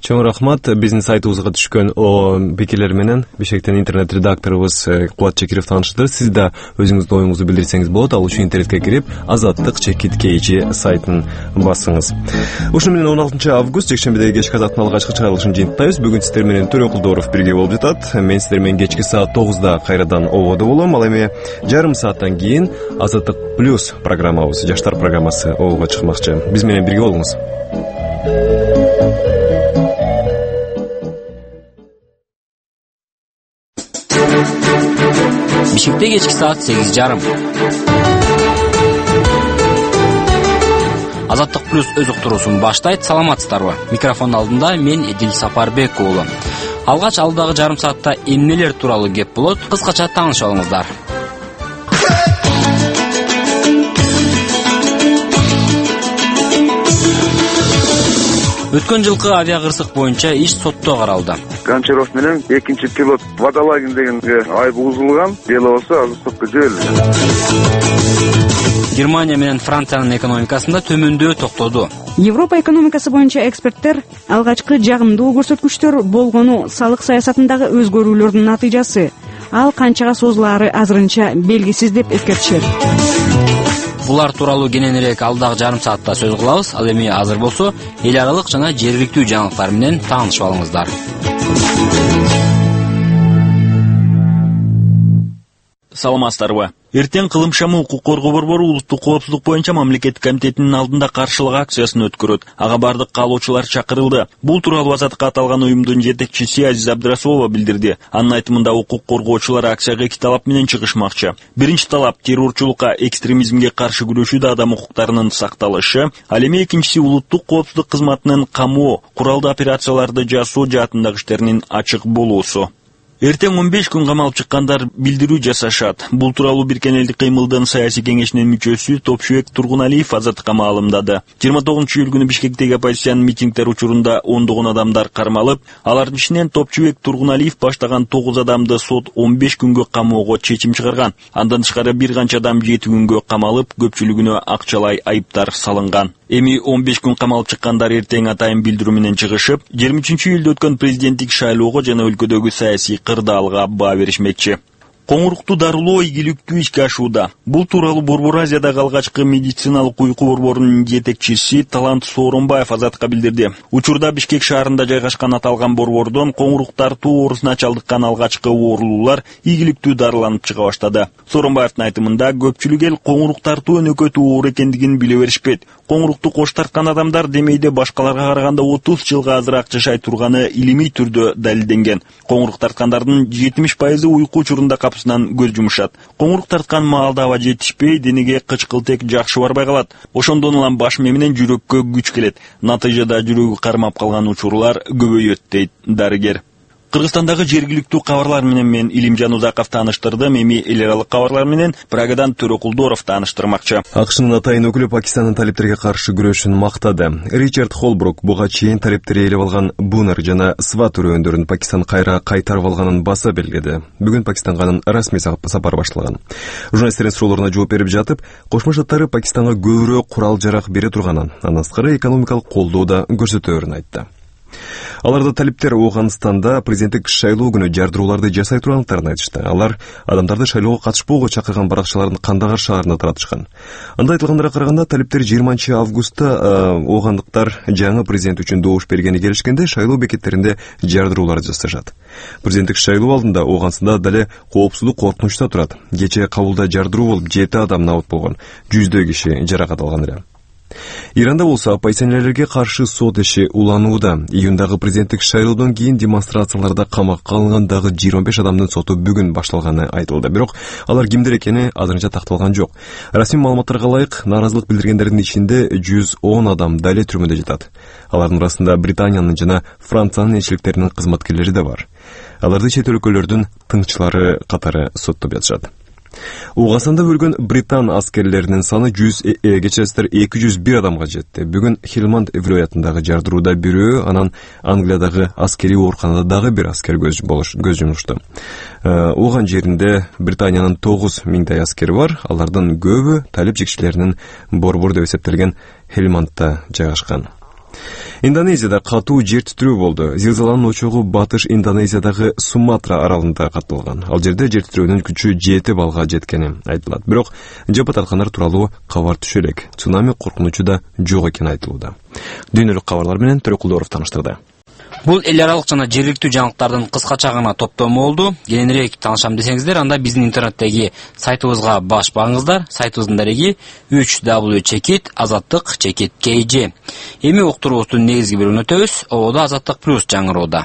Speaker 1: Чоң рахмат. Биздин сайтыбызга түшкөн о пикирлер менен Бишкектен интернет редакторубуз Кубат Чекиров таанышты. Сиз да өзүңүздүн оюңузду билдирсеңиз болот. Ал үчүн интернетке кирип Азаттык чекит kg сайтын басыңыз. Ушуну менен он алтынчы август жекшембидеги кечки Азаттын алгачкы чыгарылышын жыйынтыктайбыз. Бүгүн сиздер менен Төрө Кулдоров бирге болуп жатат. Мен сиздер менен кечки саат тогузда кайрадан ободо болом. Ал эми жарым сааттан кийин Азаттык плюс программабыз, жаштар программасы обого чыкмакчы. Биз менен бирге болуңуз.
Speaker 2: Бишкекте кечки саат сегиз жарым. Азаттык плюс өз уктуруусун баштайт. Саламатсыздарбы? Микрофон алдында мен Эдил Сапарбек уулу. Алгач алдагы жарым саатта эмнелер тууралуу кеп болот? Кыскача таанышып алыңыздар. Өткөн жылкы авиакырсык боюнча иш сотто каралды.
Speaker 5: Гончаров менен экинчи пилот Водолагин дегенге айып угузулган, дело болсо азыр сотко жиберилген.
Speaker 2: Германия менен Франциянын экономикасында төмөндөө токтоду.
Speaker 15: Европа экономикасы боюнча эксперттер алгачкы жагымдуу көрсөткүчтөр болгону салык саясатындагы өзгөрүүлөрдүн натыйжасы. Ал канчага созулаары азырынча белгисиз деп эскертишет.
Speaker 2: Булар тууралуу кененирээк алдагы жарым саатта сөз кылабыз. Ал эми азыр болсо эл аралык жана жергиликтүү жаңылыктар менен таанышып алыңыздар.
Speaker 4: Саламатсыздарбы? Эртең кылым шамы укук коргоо борбору улуттук коопсуздук боюнча мамлекеттик комитетинин алдында каршылык акциясын өткөрөт. Ага бардык каалоочулар чакырылды. Бул тууралуу Азаттыкка аталган уюмдун жетекчиси Азиз Абдрасулова билдирди. Анын айтымында укук коргоочулар акцияга эки талап менен чыгышмакчы. Биринчи талап террорчулукка, экстремизмге каршы күрөшүүдө адам укуктарынын сакталышы, ал эми экинчиси улуттук коопсуздук кызматынын камоо, куралдуу операцияларды жасоо жаатындагы иштеринин ачык болуусу. Эртең он беш күн камалып чыккандар билдирүү жасашат. Бул тууралуу Биркен элдик кыймылдын саясий кеңешинин мүчөсү Топчубек Тургуналиев Азаттыкка маалымдады. жыйырма тогузунчу июль күнү Бишкектеги оппозициянын митингдер учурунда ондогон адамдар кармалып, алардын ичинен Топчубек Тургуналиев баштаган тогуз адамды сот он беш күнгө камоого чечим чыгарган. Андан тышкары бир канча адам жети күнгө камалып, көпчүлүгүнө акчалай айыптар салынган. Эми он беш күн камалып чыккандар эртең атайын билдирүү менен чыгышып, жыйырма үчүнчү июлда өткөн президенттик шайлоого жана өлкөдөгү саясий кырдаалга баа беришмекчи. Коңурукту дарылоо ийгиликтүү ишке ашууда. Бул тууралуу Борбор Азиядагы алгачкы медициналык уйку борборунун жетекчиси Талант Сооронбаев Азаттыкка билдирди. Учурда Бишкек шаарында жайгашкан аталган борбордон коңурук тартуу оорусуна чалдыккан алгачкы оорулуулар ийгиликтүү дарыланып чыга баштады. Сооронбаевдин айтымында көпчүлүк эл коңурук тартуу өнөкөтүү оор экендигин биле беришпейт. Коңурукту кош тарткан адамдар демейде башкаларга караганда отуз жылга азыраак жашай турганы илимий түрдө далилденген. Коңурук тарткандардын жетимиш пайызы уйку учурунда капысынан көз жумушат. Коңурук тарткан маалда аба жетишпей, денеге кычкылтек жакшы барбай калат. Ошондон улам баш мээ менен жүрөккө күч келет. Натыйжада жүрөгү кармап калган учурлар көбөйөт дейт дарыгер. Кыргызстандагы жергиликтүү кабарлар менен мен Илимжан Узаков тааныштырдым. Эми эл аралык кабарлар менен Прагадан Төрө Кулдоров тааныштырмакчы.
Speaker 1: АКШнын атайын өкүлү Пакистандын талептерге каршы күрөшүн мактады. Ричард Холбрук буга чейин талептери ээлеп алган Бунер жана Сват өрөөндөрүн Пакистан кайра кайтарып алганын баса белгиледи. Бүгүн Пакистанга анын расмий сапары башталган. Журналисттердин суроолоруна жооп берип жатып, Кошмо Штаттары Пакистанга көбүрөөк курал жарак бере турганын, андан тышкары экономикалык колдоо да көрсөтөөрүн айтты. Аларда талиптер Ооганстанда президенттик шайлоо күнү жардырууларды жасай тургандыктарын айтышты. Алар адамдарды шайлоого катышпоого чакырган баракчаларын Кандагар шаарында таратышкан. Анда айтылгандарга караганда талиптер жыйырманчы августта оогандыктар жаңы президент үчүн добуш бергени келишкенде шайлоо бекеттеринде жардырууларды жасашат. Президенттик шайлоо алдында Ооганстанда дале коопсуздук коркунучта турат. Кечээ кабулда жардыруу болуп жети адам набыт болгон, жүздөй киши жаракат алган эле. Иранда болсо оппозиционерлерге каршы сот иши уланууда. Июндагы президенттик шайлоодон кийин демонстрацияларда камакка алынгандагы жыйырма беш адамдын соту бүгүн башталганы айтылды. Бирок алар кимдер экени азырынча такталган жок. Расмий маалыматтарга ылайык, нааразылык билдиргендердин ичинде жүз он адам дале түрмөдө жатат. Алардын арасында Британиянын жана Франциянын элчиликтеринин кызматкерлери да бар. Аларды чет өлкөлөрдүн тыңчылары катары соттоп жатышат. Ооганстанда өлгөн британ аскерлеринин саны жүз кечиресиздер эки жүз бир адамга жетти. Бүгүн Хилманд вилаятындагы жардырууда бирөө, анан Англиядагы аскерий ооруканада дагы бир аскер көз жумушту. Ооган жеринде Британиянын тогуз миңдей аскери бар. Алардын көбү талип жекчилеринин борбору деп эсептелген Хилмандда жайгашкан. Индонезияда катуу жер титирөө болду. Зилзаланын очогу батыш Индонезиядагы Суматра аралында катталган. Ал жерде жер титирөөнүн күчү жети балга жеткени айтылат. Бирок жапа тарткандар тууралуу кабар түшө элек. Цунами коркунучу да жок экени айтылууда. Дүйнөлүк кабарлар менен Төрөкулдоров тааныштырды.
Speaker 2: Бул эл аралык жана жергиликтүү жаңылыктардын кыскача гана топтому болду. Кененирээк таанышам десеңиздер, анда биздин интернеттеги сайтыбызга баш багыңыздар. Сайтыбыздын дареги үч дабл ю чекит азаттык чекит kg. Эми уктуруубуздун негизги бөлүгүнө өтөбүз. Ободо Азаттык плюс жаңыроодо.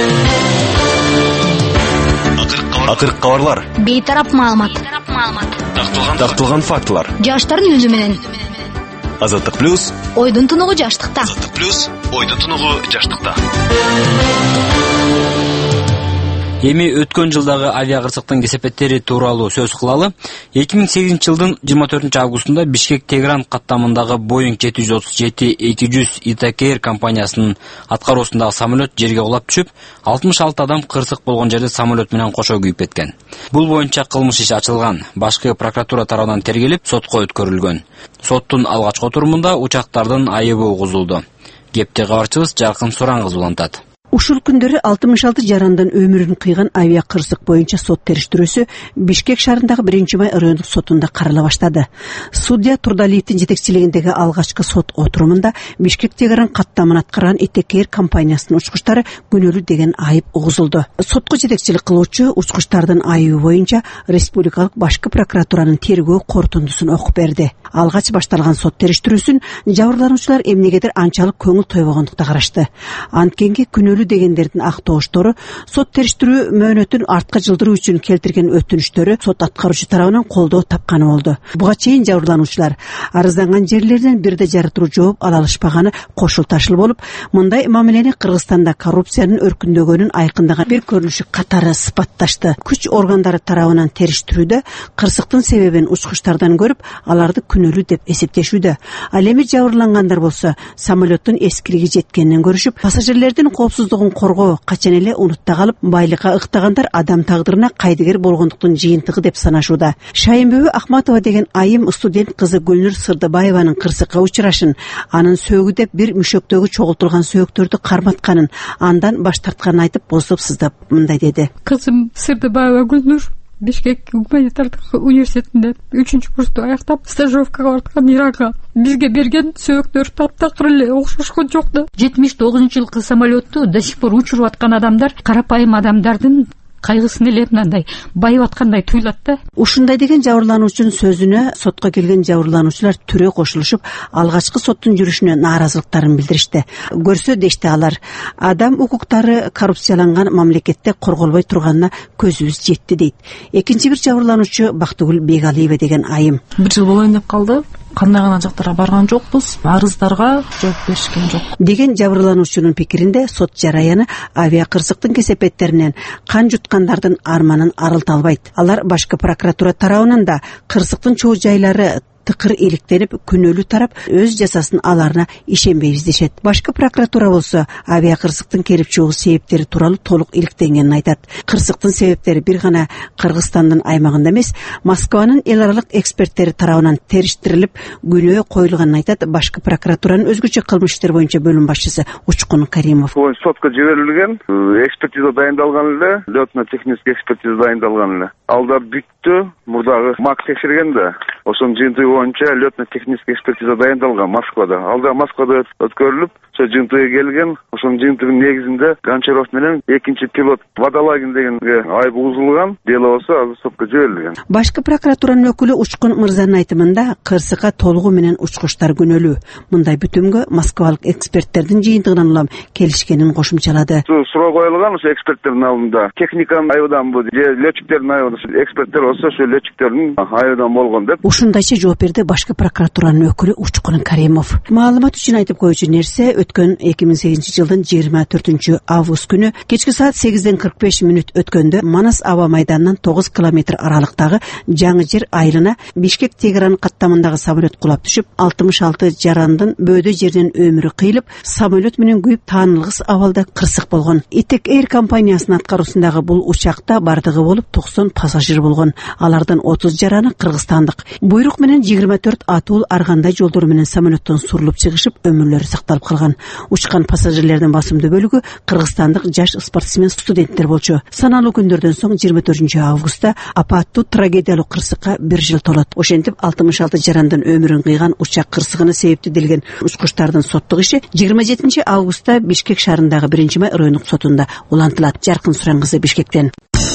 Speaker 1: Акыркы кабарлар.
Speaker 6: Бейтарап маалымат.
Speaker 1: Такталган фактылар.
Speaker 6: Жаштардын үнү менен.
Speaker 1: Азаттык плюс.
Speaker 6: Ойдун тунугу жаштыкта.
Speaker 1: Азаттык плюс. Ойдун тунугу жаштыкта.
Speaker 2: Эми өткөн жылдагы авиа кырсыктын кесепеттери тууралуу сөз кылалы. эки миң сегизинчи жылдын жыйырма төртүнчү августунда Бишкек-Тегеран каттамындагы Boeing жети жүз отуз жети эки жүз Итакер компаниясынын аткаруусундагы самолет жерге кулап түшүп, алтымыш алты адам кырсык болгон жерде самолет менен кошо күйүп кеткен. Бул боюнча кылмыш иши ачылган. Башкы прокуратура тарабынан тергелип, сотко өткөрүлгөн. Соттун алгачкы отурумунда учактардын айыбы угузулду. Кепти кабарчыбыз Жаркын Суран кызы улантат.
Speaker 7: Ушул күндөрү алтымыш алты жарандан өмүрүн кыйган авиа кырсык боюнча сот териштирүүсү Бишкек шаарындагы биринчи май райондук сотунда карала баштады. Судья Турдалиевдин жетекчилигиндеги алгачкы сот отурумунда Бишкек-Тегеран каттамын аткарган Итакер компаниясынын учкучтары күнөөлүү деген айып угузулду. Сотко жетекчилик кылуучу учкучтардын айыбы боюнча республикалык башкы прокуратуранын тергөө корутундусун окуп берди. Алгач башталган сот териштирүүсүн жабырлануучулар эмнегедир анчалык көңүл тойбогондукта карашты. Анткенге күнөөлүү дегендердин актооштору сот териштирүү мөөнөтүн артка жылдыруу үчүн келтирген өтүнүштөрү сот аткаруучу тарабынан колдоо тапканы болду. Буга чейин жабырлануучулар арызданган жерлерден бир да жарытуу жооп ала алышпаганы кошулташыл болуп, мындай мамилени Кыргызстанда коррупциянын өркүндөгөнүн айкындаган бир көрүнүшү катары сыпатташты. Күч органдары тарабынан териштирүүдө кырсыктын себебин учкучтардан көрүп, аларды күнөөлүү деп эсептешүүдө. Ал эми жабырлангандар болсо самолеттун эскилиги жеткенин көрүшүп, пассажирлердин коопсуздугун коргоо качан эле унутта калып, байлыкка ыктагандар адам тагдырына кайдыгер болгондуктун жыйынтыгы деп санашууда. Шайынбөбү Акматова деген айым студент кызы Гүлнур Сырдыбаеванын кырсыкка учурашын, анын сөөгү деп бир мүшөктөгү чогултулган сөөктөрдү карматканын, андан баш тартканын айтып, босуп сыздап мындай деди.
Speaker 23: Кызым Сырдыбаева Гүлнур Бишкек гуманитардык университетинде үчүнчү курсту аяктап стажировкага бараткан Иранга бизге берген сөөктөр таптакыр эле окшошкон жок да. жетимиш тогузунчу жылкы самолетту до сих пор учуруп аткан адамдар карапайым адамдардын кайгысын эле мындай байып аткандай туйлат да.
Speaker 7: Ушундай деген жабырлануучунун сөзүнө сотко келген жабырлануучулар түрө кошулушуп, алгачкы соттун жүрүшүнө нааразылыктарын билдиришти. Көрсө дешти алар, адам укуктары коррупцияланган мамлекетте корголбой турганына көзүбүз жетти дейт. Экинчи бир жабырлануучу Бактыгүл Бегалиева деген айым.
Speaker 24: Бир жыл болоюн деп калды. Кандай гана жактарга барган жокпуз, арыздарга жооп беришкен жок
Speaker 7: деген жабырлануучунун пикиринде сот жараяны авиа кырсыктын кесепеттеринен кан жуткандардын арманын арылта албайт. Алар башкы прокуратура тарабынан да кырсыктын чоо жайлары тыкыр иликтенип, күнөөлүү тарап өз жасасын аларына ишенбейбиз дешет. Башкы прокуратура болсо авиа кырсыктын келип чыгуу себептери тууралуу толук иликтенгенин айтат. Кырсыктын себептери бир гана Кыргызстандын аймагында эмес, Москванын эл аралык эксперттери тарабынан териштирилип, күнөө коюлганын айтат башкы прокуратуранын өзгөчө кылмыш иштер боюнча бөлүм башчысы Учкун Каримов.
Speaker 5: Сотко жиберилген, экспертиза дайындалган эле, лётно-технический экспертиза дайындалган эле. Алдар бүттү, мурдагы МАК текшергенде, ошонун жыйынтыгы боюнча лётно-технический экспертиза дайындалган Москвада. Алда Москвада өткөрүлүп, ошо жыйынтыгы келген, ошонун жыйынтыгынын негизинде Гончаров менен экинчи пилот Водолагин дегенге айып угузулган, дело болсо азыр сотко жиберилген.
Speaker 7: Башкы прокуратуранын өкүлү Учкун мырзанын айтымында кырсыкка толугу менен учкучтар күнөөлүү. Мындай бүтүмгө москвалык эксперттердин жыйынтыгынан улам келишкенин кошумчалады.
Speaker 5: Суроо коюлган ошо эксперттердин алдында. Техниканын айыбыданбы же летчиктердин айыбы? Эксперттер болсо ошо летчиктердин айыбыдан болгон деп.
Speaker 7: Ушундайча жооп берди башкы прокуратуранын өкүлү Учкун Каримов. Маалымат үчүн айтып коючу нерсе, өткөн эки миң сегизинчи жылдын жыйырма төртүнчү август күнү кечки саат сегизден кырк беш мүнөт өткөндө Манас аба майданынан тогуз километр аралыктагы Жаңы жер айылына Бишкек-Тегеран каттамындагы самолет кулап түшүп, алтымыш алты жарандын бөөдө жерден өмүрү кыйылып, самолет менен күйүп таанылгыс абалда кырсык болгон. Итакер компаниясынын аткаруусундагы бул учакта бардыгы болуп токсон пассажир болгон. Алардын отуз жараны кыргызстандык. буйрук менен жыйырма төрт атуул аргандай жолдор менен самолеттон сурулуп чыгышып өмүрлөрү сакталып калган. Учкан пассажирлердин басымдуу бөлүгү кыргызстандык жаш спортсмен студенттер болчу. Саналуу күндөрдөн соң жыйырма төртүнчү августта апаттуу трагедиялуу кырсыкка бир жыл толот. Ошентип алтымыш алты жарандын өмүрүн кыйган учак кырсыгына себептүү делген учкучтардын соттук иши жыйырма жетинчи августта Бишкек шаарындагы биринчи май райондук сотунда улантылат. Жаркын Суран кызы, Бишкектен.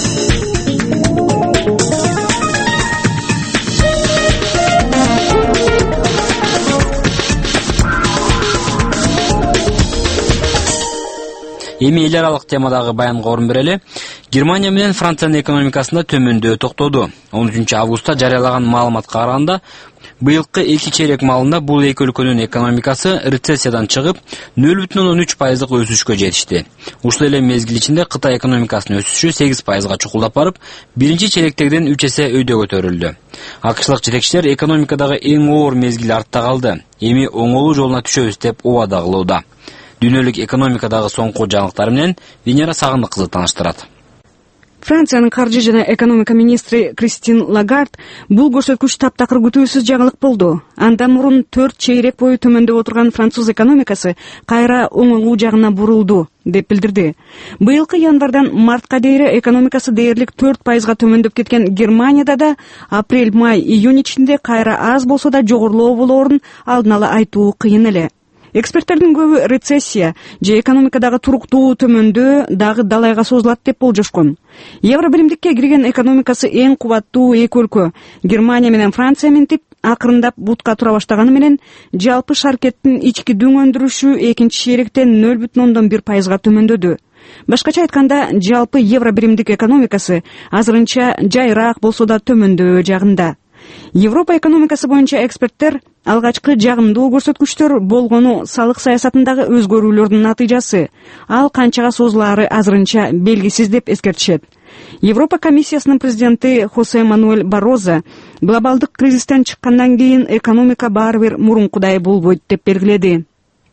Speaker 2: Эми эл аралык темадагы баянга орун берели. Германия менен Франциянын экономикасында төмөндөө токтоду. он үчүнчү августта жарыялаган маалыматка караганда, быйылкы эки чейрек маалында бул эки өлкөнүн экономикасы рецессиядан чыгып, нөл бүтүн ондон үч пайыздык өсүшкө жетишти. Ушул эле мезгил ичинде Кытай экономикасынын өсүшү сегиз пайызга чукулдап барып, биринчи чейректегиден үч эсе өйдө көтөрүлдү. АКШлык жетекчилер экономикадагы эң оор мезгил артта калды. Эми оңолуу жолуна түшөбүз деп убада кылууда. Дүйнөлүк экономикадагы соңку жаңылыктар менен Венера Сагындык кызы тааныштырат.
Speaker 15: Франциянын каржы жана экономика министри Кристин Лагард бул көрсөткүч таптакыр күтүүсүз жаңылык болду. Андан мурун төрт чейрек бою төмөндөп отурган француз экономикасы кайра оңолуу жагына бурулду деп билдирди. Быйылкы январдан мартка дейин экономикасы дээрлик төрт пайызга төмөндөп кеткен Германияда да апрель, май, июнь ичинде кайра аз болсо да жогорулоо болоорун алдын ала айтуу кыйын эле. Эксперттердин көбү рецессия же экономикадагы туруктуу төмөндөө дагы далайга созулат деп болжошкон. Евробиримдикке кирген экономикасы эң кубаттуу эки өлкө Германия менен Франция ментип акырындап бутка тура баштаганы менен жалпы шаркеттин ички дүң өндүрүшү экинчи чейректе нөл бүтүн ондон бир пайызга төмөндөдү. Башкача айтканда, жалпы евробиримдик экономикасы азырынча жайраак болсо да төмөндөө жагында. Европа экономикасы боюнча эксперттер алгачкы жагымдуу көрсөткүчтөр болгону салык саясатындагы өзгөрүүлөрдүн натыйжасы. Ал канчага созулаары азырынча белгисиз деп эскертишет. Европа комиссиясынын президенти Хосе Мануэль Барозо глобалдык кризистен чыккандан кийин экономика баары бир мурункудай болбойт деп белгиледи.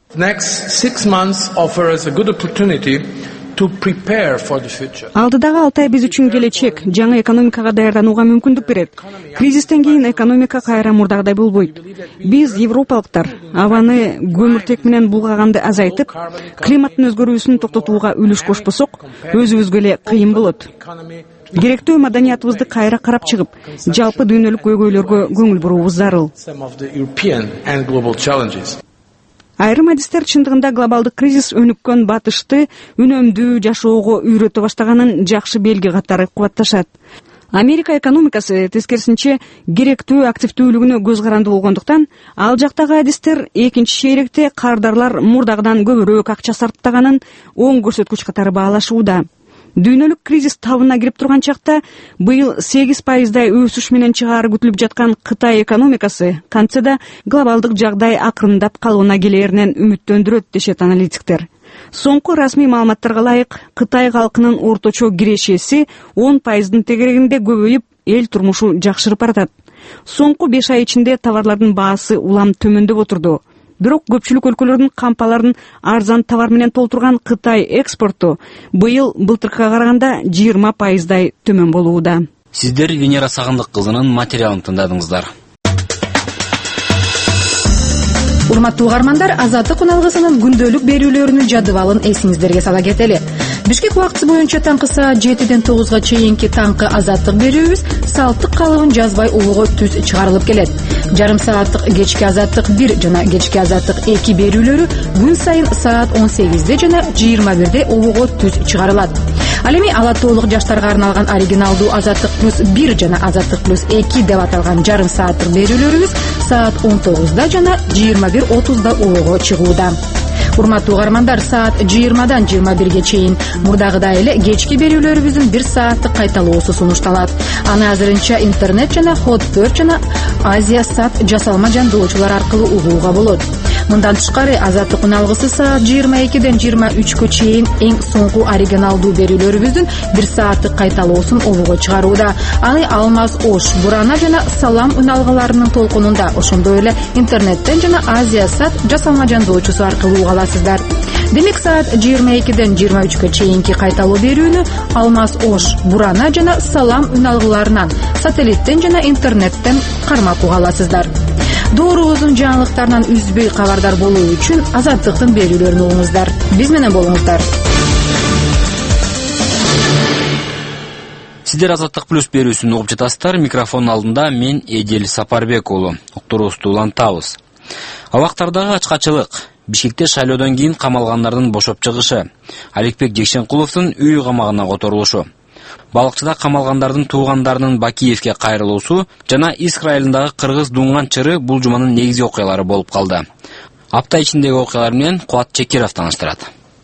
Speaker 15: Алдыдагы алты ай биз үчүн келечек, жаңы экономикага даярданууга мүмкүндүк берет. Кризистен кийин экономика кайра мурдагыдай болбойт. Биз европалыктар абаны көмүртек менен булгаганды азайтып, климаттын өзгөрүүсүн токтотууга үлүш кошпосок, өзүбүзгө эле кыйын болот. Керектүү маданиятыбызды кайра карап чыгып, жалпы дүйнөлүк көйгөйлөргө көңүл буруубуз зарыл. Айрым адистер чындыгында глобалдык кризис өнүккөн батышты үнөмдүү жашоого үйрөтө баштаганын жакшы белги катары кубатташат. Америка экономикасы тескерисинче керектүү активдүүлүгүнө көз каранды болгондуктан, ал жактагы адистер экинчи чейректе кардарлар мурдагыдан көбүрөөк акча сарптаганын оң көрсөткүч катары баалашууда. Дүйнөлүк кризис табына кирип турган чакта быйыл сегиз пайыздай өсүш менен чыгаары күтүлүп жаткан Кытай экономикасы кантсе глобалдык жагдай акырындап калыбына келээринен үмүттөндүрөт дешет аналитиктер. Соңку расмий маалыматтарга ылайык, Кытай калкынын орточо кирешеси он пайыздын тегерегинде көбөйүп, эл турмушу жакшырып баратат. Соңку беш ай ичинде товарлардын баасы улам төмөндөп отурду. Бирок көпчүлүк өлкөлөрдүн кампаларын арзан товар менен толтурган Кытай экспорту быйыл былтыркыга караганда жыйырма пайыздай төмөн болууда.
Speaker 2: Сиздер Венера Сагындык кызынын материалын тыңдадыңыздар.
Speaker 14: Урматтуу угармандар, Азаттык уналгысынын күндөлүк берүүлөрүнүн жадыбалын эсиңиздерге сала кетели. Бишкек убакыты боюнча таңкы саат жетиден тогузга чейинки таңкы азаттык берүүбүз салттык калыбын жазбай улуго түз чыгарылып келет. Жарым сааттык кечки азаттык бир жана кечки азаттык эки берүүлөрү күн сайын саат он сегизде жана жыйырма бирде улуго түз чыгарылат. Ал эми ала тоолук жаштарга арналган оригиналдуу азаттык плюс бир жана азаттык плюс эки деп аталган жарым сааттык берүүлөрүбүз саат он тогузда жана жыйырма бир отузда улуго чыгууда. Урматтуу угармандар, саат жыйырмадан жыйырма бирге чейин мурдагыдай эле кечки берүүлөрүбүздүн бир сааттык кайталоосу сунушталат. Аны азырынча интернет жана Hot төрт жана Азия Сат жасалма жандоочулар аркылуу угууга болот. Мындан тышкары Азаттык уналгысы саат жыйырма экиден жыйырма үчкө чейин эң соңку оригиналдуу берүүлөрүбүздүн бир сааттык кайталоосун улуго чыгарууда. Аны Алмаз Ош, Бурана жана Салам уналгыларынын толкунунда, ошондой эле интернеттен жана Азия Сат жасалма жандоочусу аркылуу уга аласыздар. демек саат жыйырма экиден жыйырма үчкө чейинки кайталоо берүүнү Алмаз Ош, Бурана жана Салам үн алгыларынан, сателлиттен жана интернеттен кармап уга аласыздар. Доорубуздун жаңылыктарынан үзбөй кабардар болуу үчүн Азаттыктын берүүлөрүн угуңуздар. Биз менен болуңуздар.
Speaker 2: Сиздер Азаттык плюс берүүсүн угуп жатасыздар. Микрофон алдында мен Эдил Сапарбек уулу. Уктуруубузду улантабыз. Абактардагы ачкачылык, Бишкекте шайлоодон кийин камалгандардын бошоп чыгышы, Аликбек Жекшенкуловдун үй камагына которулушу, Балыкчыда камалгандардын туугандарынын Бакиевке кайрылуусу жана Иск районундагы кыргыз Дунган чыры бул жуманын негизги окуялары болуп калды. Апта ичиндеги окуялар менен Кубат Чекиров тааныштырат.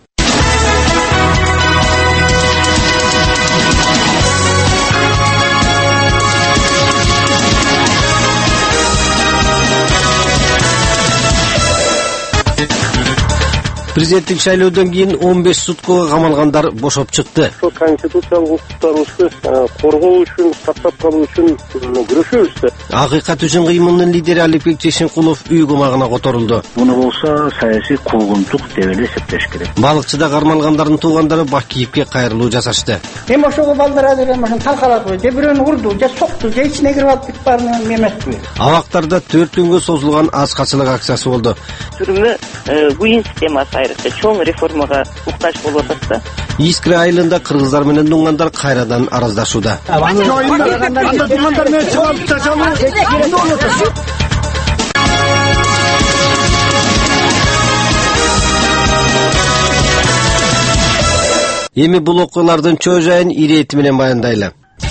Speaker 22: Президенттик шайлоодон кийин он беш суткага камалгандар бошоп чыкты.
Speaker 3: Конституциялык укуктарыбызды коргоо үчүн, сактап калуу үчүн күрөшөбүз.
Speaker 22: Акыйкат үчүн кыймылынын лидери Аликбек Жекшенкулов үй камагына которулду.
Speaker 8: Муну болсо саясий куугунтук деп эле эсептеш керек.
Speaker 22: Балыкчыда кармалгандардын туугандары Бакиевке кайрылуу жасашты.
Speaker 10: Эми ошого балдар азыр эми талкалады, же бирөөнү урду, же сокту, же ичине кирип алып кетип баарын эмеспи.
Speaker 22: Абактарда төрт күнгө созулган ачкачылык акциясы болду.
Speaker 11: Түрмө буюн системасы айрыкча чоң реформага муктаж болуп атат да.
Speaker 22: Иск айылында кыргыздар менен дуңгандар кайрадан араздашууда. Эми бул окуялардын чоо жайын ирети менен баяндайлы.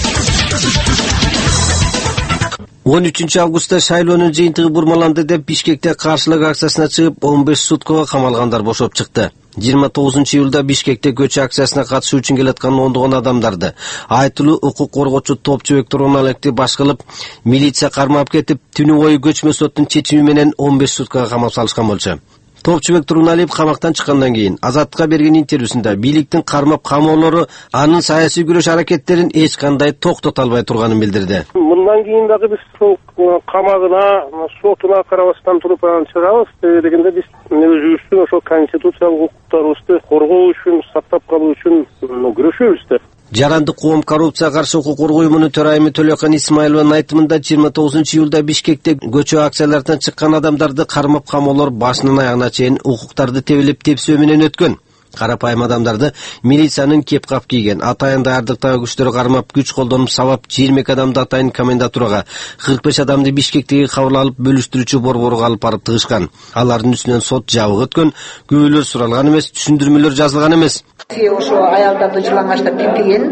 Speaker 22: он үчүнчү августта шайлоонун жыйынтыгы бурмаланды деп Бишкекте каршылык акциясына чыгып он беш суткага камалгандар бошоп чыкты. жыйырма тогузунчу июлда Бишкекте көчө акциясына катышуу үчүн келаткан ондогон адамдарды айтылуу укук коргоочу топчубек Туруналыкты баш кылып, милиция кармап кетип, түнү бою көчмө соттун чечими менен он беш суткага камап салышкан болчу. Топчубек Туруналиев камактан чыккандан кийин Азаттыкка берген интервьюсунда бийликтин кармап камоолору анын саясий күрөш аракеттерин эч кандай токтото албай турганын билдирди.
Speaker 3: Мындан кийин дагы биз камагына, сотуна карабастан туруп анан чыгабыз дегенде биз өзүбүздүн ошо конституциялык укуктарыбызды коргоо үчүн, сактап калуу үчүн күрөшөбүз да.
Speaker 22: Жарандык коом коррупцияга каршы укук коргоо уюмунун төрайымы Төлөкөн Исмаилованын айтымында жыйырма тогузунчу июлда Бишкекте көчө акциялардан чыккан адамдарды кармап камоолор башынан аягына чейин укуктарды тебелеп тепсөө менен өткөн. Карапайым адамдарды милициянын кеп-кап кийген, атайын даярдыктагы күчтөр кармап, күч колдонуп сабап, жыйырма эки адамды атайын комендатурага, кырк беш адамды Бишкектеги кабыл алып бөлүштүрүүчү борборго алып барып тыгышкан. Алардын үстүнөн сот жабык өткөн, күбөлөр суралган эмес, түшүндүрмөлөр жазылган эмес.
Speaker 10: Ошо аялдарды жылаңачтап тинтиген,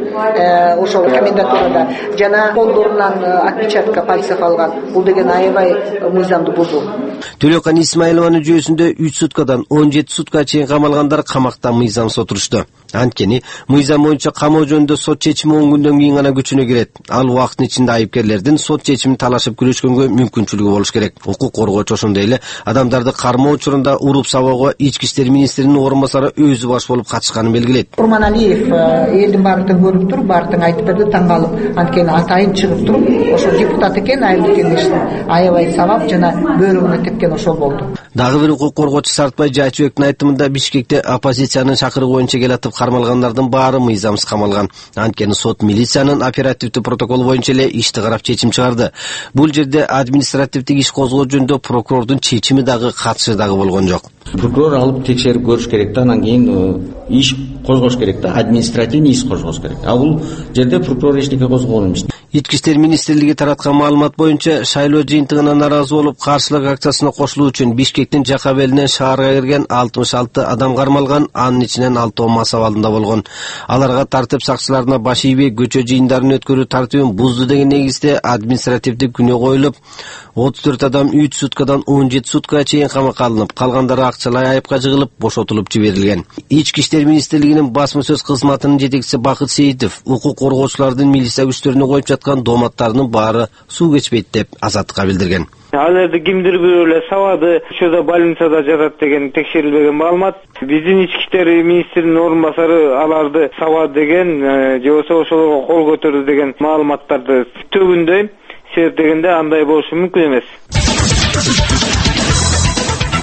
Speaker 10: ошо комендатурада жана колдорунан отпечатка пальцев алган. Бул деген аябай мыйзамды бузуу.
Speaker 22: Төлөкөн Исмаилованын жүйөсүндө үч суткадан он жети суткага чейин камалгандар камакта мыйзамсыз отурушту. Анткени мыйзам боюнча камоо жөнүндө сот чечими он күндөн кийин гана күчүнө кирет. Ал убакыттын ичинде айыпкерлердин сот чечимин талашып күрөшкөнгө мүмкүнчүлүгү болуш керек. Укук коргоочу ошондой эле адамдарды кармоо учурунда уруп сабоого ички иштер министринин орун басары өзү баш болуп катышканын белгилейт.
Speaker 10: Курманалиев элдин баардыгын көрүп туруп, баардыгын айтып берди, таң калып, анткени атайын чыгып туруп, ошо депутат экен, айылдык кеңештин аябай сабап жана бөөрөгүнө тепкен ошол болду.
Speaker 22: Дагы бир укук коргоочу Сартбай Жайчыбектин айтымында Бишкекте оппозициянын чакырыгы боюнча келатып кармалгандардын баары мыйзамсыз камалган. Анткени сот милициянын оперативдүү протоколу боюнча эле ишти карап чечим чыгарды. Бул жерде административдик иш козгоо жөнүндө прокурордун чечими дагы катышы дагы болгон жок.
Speaker 25: Прокурор алып текшерип көрүш керек да, анан кийин иш козгош керек да, административный иш козгош керек. А бул жерде прокурор эчтеке козгогон эмес.
Speaker 22: Ички иштер министрлиги тараткан маалымат боюнча шайлоо жыйынтыгына наразы болуп каршылык акциясына кошулуу үчүн Бишкектин Жакап элинен шаарга кирген алтымыш алты адам кармалган, анын ичинен алтоо мас абалында болгон. Аларга тартип сакчыларына баш ийбей көчө жыйындарын өткөрүү тартибин бузду деген негизде административдик күнөө коюлуп, отуз төрт адам үч суткадан он жети суткага чейин камакка алынып, калгандары акчалай айыпка жыгылып, бошотулуп жиберилген. Ички иштер министрлигинин басма сөз кызматынын жетекчиси Бакыт Сейитов укук коргоочулардын милиция күчтөрүнө коюп жаткан дооматтарынын баары суу кечпейт деп Азаттыкка билдирген.
Speaker 26: Аларды кимдир бирөө эле сабады, учурда больницада жатат деген текшерилбеген маалымат. Биздин ички иштер министринин орун басары аларды сабады деген, же болбосо ошолорго кол көтөрдү деген маалыматтарды төгүндөйм. Себеп дегенде андай болушу мүмкүн эмес.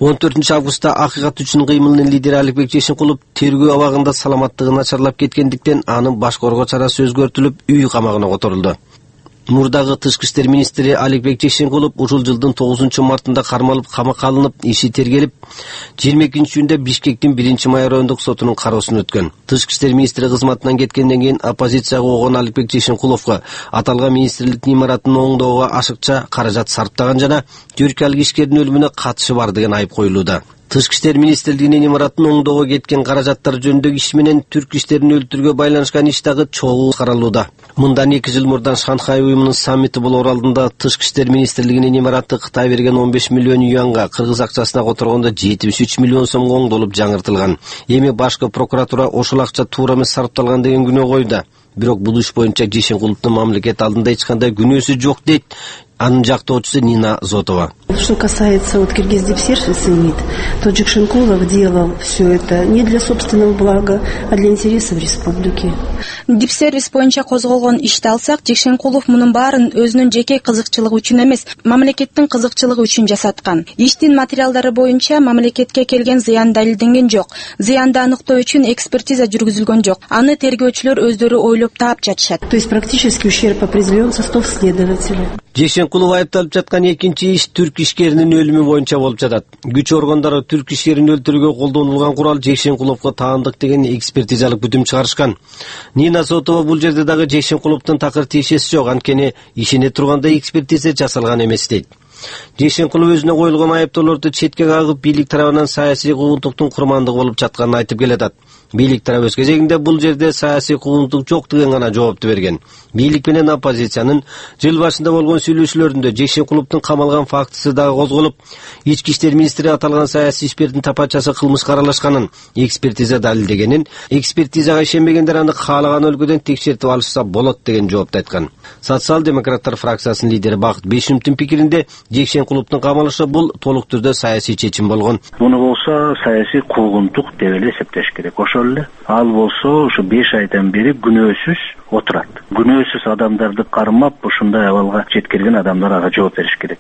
Speaker 22: он төртүнчү августта Акыйкат үчүн кыймылынын лидери Аликбек Жешенкулов тергөө абагында саламаттыгы начарлап кеткендиктен анын баш коргоо чарасы өзгөртүлүп, үй камагына которулду. Мурдагы тышкы иштер министри Аликбек Жешенкулов ушул жылдын тогузунчу мартында кармалып, камакка алынып, иши тергелип, жыйырма экинчи июнда Бишкектин биринчи май райондук сотунун кароосуна өткөн. Тышкы иштер министри кызматынан кеткенден кийин оппозицияга огон Аликбек Жешенкуловго аталган министрликтин имаратын оңдоого ашыкча каражат сарптаган жана түркиялык ишкердин өлүмүнө катышы бар деген айып коюлууда. Тышкы иштер министрлигинин имаратын оңдоого кеткен каражаттар жөнүндөгү иш менен түрк иштерин өлтүрүүгө байланышкан иш дагы чогуу каралууда. Мындан эки жыл мурдан Шанхай уюмунун саммити болор алдында тышкы иштер министрлигинин имараты Кытай берген он беш миллион юанга, кыргыз акчасына которгондо жетимиш үч миллион сомго оңдолуп жаңыртылган. Эми башкы прокуратура ошол акча туура эмес сарпталган деген күнөө койду. Бирок бул иш боюнча Жешенкуловдун мамлекет алдында эч кандай күнөөсү жок дейт анын жактоочусу Нина Зотова.
Speaker 9: Что касается вот Киргиз-Дипсервис МИД, то Джекшенкулов делал все это не для собственного блага, а для интересов республики.
Speaker 12: Дипсервис боюнча козголгон ишти алсак, Жекшенкулов мунун баарын өзүнүн жеке кызыкчылыгы үчүн эмес, мамлекеттин кызыкчылыгы үчүн жасаткан. Иштин материалдары боюнча мамлекетке келген зыян далилденген жок. Зыянды аныктоо үчүн экспертиза жүргүзүлгөн жок. Аны тергөөчүлөр өздөрү ойлоп таап жатышат.
Speaker 9: То есть практически ущерб определен со слов следователя.
Speaker 22: Жешенкулов айыпталып жаткан экинчи иш түрк ишкеринин өлүмү боюнча болуп жатат. Күч органдары түрк ишкерин өлтүрүүгө колдонулган курал Жешенкуловго таандык деген экспертизалык бүтүм чыгарышкан. Нина Сотова бул жерде дагы Жешенкуловдун такыр тиешеси жок, анткени ишине турганда экспертиза жасалган эмес дейт. Жешенкулов өзүнө коюлган айыптоолорду четке кагып, бийлик тарабынан саясий куугунтуктун курмандыгы болуп жатканын айтып келатат. Бийлик тарабы өз кезегинде бул жерде саясий куугунтук жок деген гана жоопту берген. Бийлик менен оппозициянын жыл башында болгон сүйлөшүүлөрүндө Жешенкуловдун камалган фактысы дагы козголуп, ички иштер министри аталган саясий ишбердин тапанчасы кылмышка аралашканын, экспертиза далилдегенин, экспертизага ишенбегендер аны каалаган өлкөдөн текшертип алышса болот деген жоопту айткан. Социал-демократтар фракциясынын лидери Бакыт Бейшимовдун пикиринде Жешенкуловдун камалышы бул толук түрдө саясий чечим болгон.
Speaker 8: Муну болсо саясий куугунтук деп эле эсептеш керек. Ошол эле ал болсо ушу беш айдан бери күнөөсүз отурат. Күнөөсүз адамдарды кармап, ушундай абалга жеткирген адамдар ага жооп бериш керек.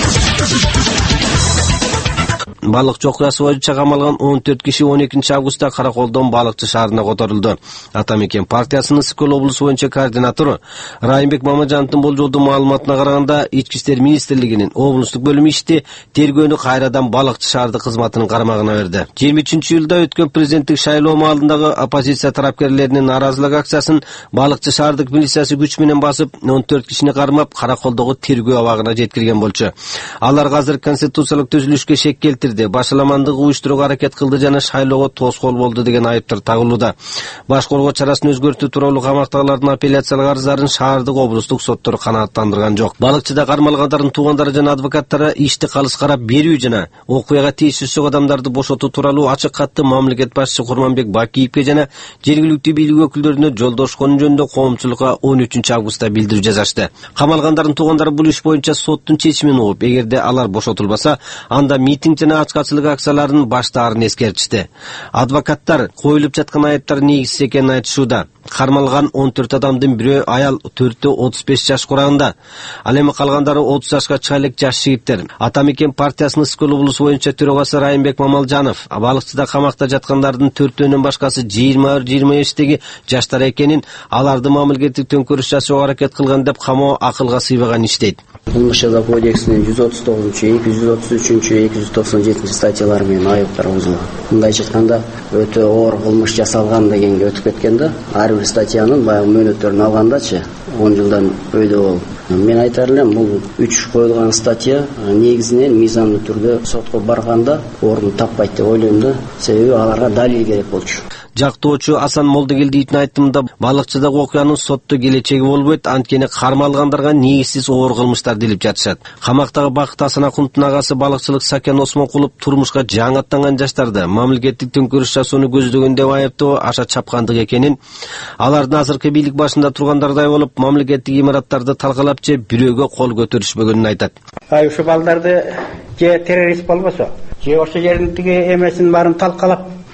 Speaker 22: Балыкчы окуясы боюнча камалган он төрт киши он экинчи августта Караколдон Балыкчы шаарына которулду. Атамекен партиясынын Ысык-Көл облусу боюнча координатору Райымбек Мамажановдун болжолдуу маалыматына караганда, ички иштер министрлигинин облустук бөлүмү ишти тергөөнү кайрадан Балыкчы шаардык кызматынын кармагына берди. жыйырма үчүнчү июлда өткөн президенттик шайлоо маалындагы оппозиция тарапкерлеринин нааразылык акциясын Балыкчы шаардык милициясы күч менен басып, он төрт кишини кармап, Караколдогу тергөө абагына жеткирген болчу. Алар азыр конституциялык түзүлүшкө шек келтирди, башаламандык уюштурууга аракет кылды жана шайлоого тоскоол болду деген айыптар тагылууда. Баш коргоо чарасын өзгөртүү тууралуу камактагылардын апелляциялык арыздарын шаардык облустук соттор канааттандырган жок. Балыкчыда кармалгандардын туугандары жана адвокаттары ишти калыс карап берүү жана окуяга тийиштүү адамдарды бошотуу тууралуу ачык катты мамлекет башчысы Курманбек Бакиевге жана жергиликтүү бийлик өкүлдөрүнө жолдошкону жөнүндө коомчулукка он үчүнчү августта билдирүү жазышты. Камалгандардын туугандары бул иш боюнча соттун чечимин угуп, эгерде алар бошотулбаса, анда митинг жана ачкачылык акцияларын баштаарын эскертишти. Адвокаттар коюлуп жаткан айыптар негизсиз экенин айтышууда. Кармалган он төрт адамдын бирөө аял, төртөө отуз беш жаш курагында. Ал эми калгандары отуз жашка чыга элек жаш жигиттер. Атамекен партиясынын Ысык-Көл облусу боюнча төрагасы Райымбек Мамалжанов Балыкчыда камакта жаткандардын төртөөнүн башкасы жыйырма бир жыйырма бештеги жаштар экенин, аларды мамлекеттик төңкөрүш жасоого аракет кылган деп камоо акылга сыйбаган иш дейт.
Speaker 13: Кылмыш жаза кодексинин жүз отуз тогузунчу, эки жүз отуз үчүнчү, эки жүз токсон жетинчи статьялары менен айып таргызылган. Мындайча айтканда, өтө оор кылмыш жасалган дегенге өтүп кеткен да. Ар бир статьянын баягы мөөнөттөрүн алгандачы он жылдан өйдө болуп. Мен айтар элем, бул үч коюлган статья негизинен мыйзамдуу түрдө сотко барганда орун таппайт деп ойлойм да. Себеби аларга далил керек болчу.
Speaker 22: Жактоочу Асан Молдогелдиевдин айтымында Балыкчыдагы окуянын сотто келечеги болбойт, анткени кармалгандарга негизсиз оор кылмыштар делип жатышат. Камактагы Бакыт Асан Акундун агасы балыкчылык Сакен Осмонкулов турмушка жаңы аттанган жаштарды мамлекеттик төңкөрүш жасоону көздөгөн деп айыптоо аша чапкандык экенин, алардын азыркы бийлик башында тургандардай болуп, мамлекеттик имараттарды талкалап же бирөөгө кол көтөрүшпөгөнүн айтат.
Speaker 16: Ай ушу балдарды же террорист болбосо, же ошол жердин тиги эмесин баарын талкалап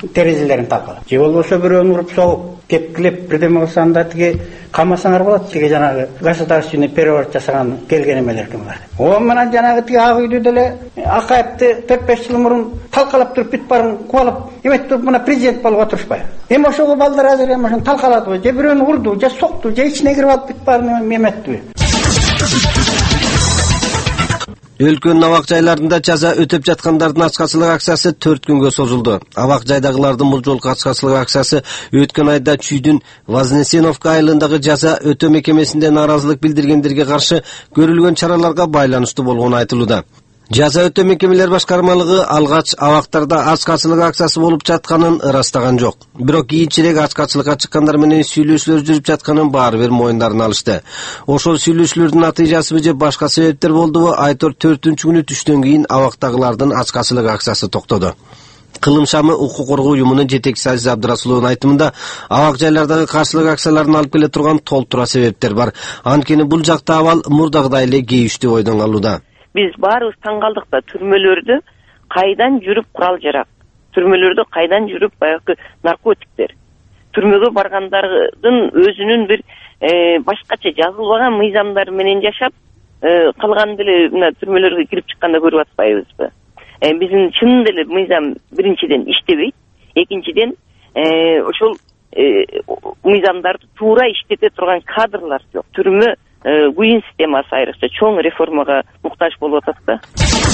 Speaker 16: терезелерин талкалап, же болбосо бирөөнү уруп согуп кепкилеп бирдеме кылсаңда тиги камасаңар болот. Тиги жанагы государственный переворот жасаган келген эмелер ким бар. О менен жанагы тиги ак үйдү деле Акаевди төрт беш жыл мурун талкалап туруп бүт барын кубалып эметип туруп мына президент болуп отурушпайбы? Эми ошого балдар азыр эми ошону талкаладыбы, же бирөөнү урду, же сокту, же ичине кирип алып бүт барын эметти.
Speaker 22: Өлкөнүн абак жайларында жаза өтөп жаткандардын ачкачылык акциясы төрт күнгө созулду. Абак жайдагылардын бул жолку ачкачылык акциясы өткөн айда Чүйдүн Вознесеновка айылындагы жаза өтөө мекемесинде нааразылык билдиргендерге каршы көрүлгөн чараларга байланыштуу болгону айтылууда. Жаза өтөө мекемелер башкармалыгы алгач абактарда ачкачылык акциясы болуп жатканын ырастаган жок. Бирок кийинчерээк ачкачылыкка чыккандар менен сүйлөшүүлөр жүрүп жатканын баары бир моюндарын алышты. Ошол сүйлөшүүлөрдүн натыйжасыбы же башка себептер болдубу? Айтор төртүнчү күнү түштөн кийин абактагылардын ачкачылык акциясы токтоду. Кылым шамы укук коргоо уюмунун жетекчиси Азиз Абдырасуловдун айтымында абак жайлардагы каршылык акцияларын алып келе турган толтура себептер бар. Анткени бул жакта абал мурдагыдай эле кейиштүү ойдон калууда.
Speaker 11: Биз баарыбыз таң калдык да, түрмөлөрдө кайдан жүрүп курал жарак, түрмөлөрдө кайдан жүрүп баягы наркотиктер, түрмөгө баргандардын өзүнүн бир башкача жазылбаган мыйзамдары менен жашап калган деле мына түрмөлөргө кирип чыкканда көрүп атпайбызбы? Биздин чын деле мыйзам биринчиден иштебейт, экинчиден ошол мыйзамдарды туура иштете турган кадрлар жок. Түрмө буюн системасы айрыкча чоң реформага муктаж болуп атат да.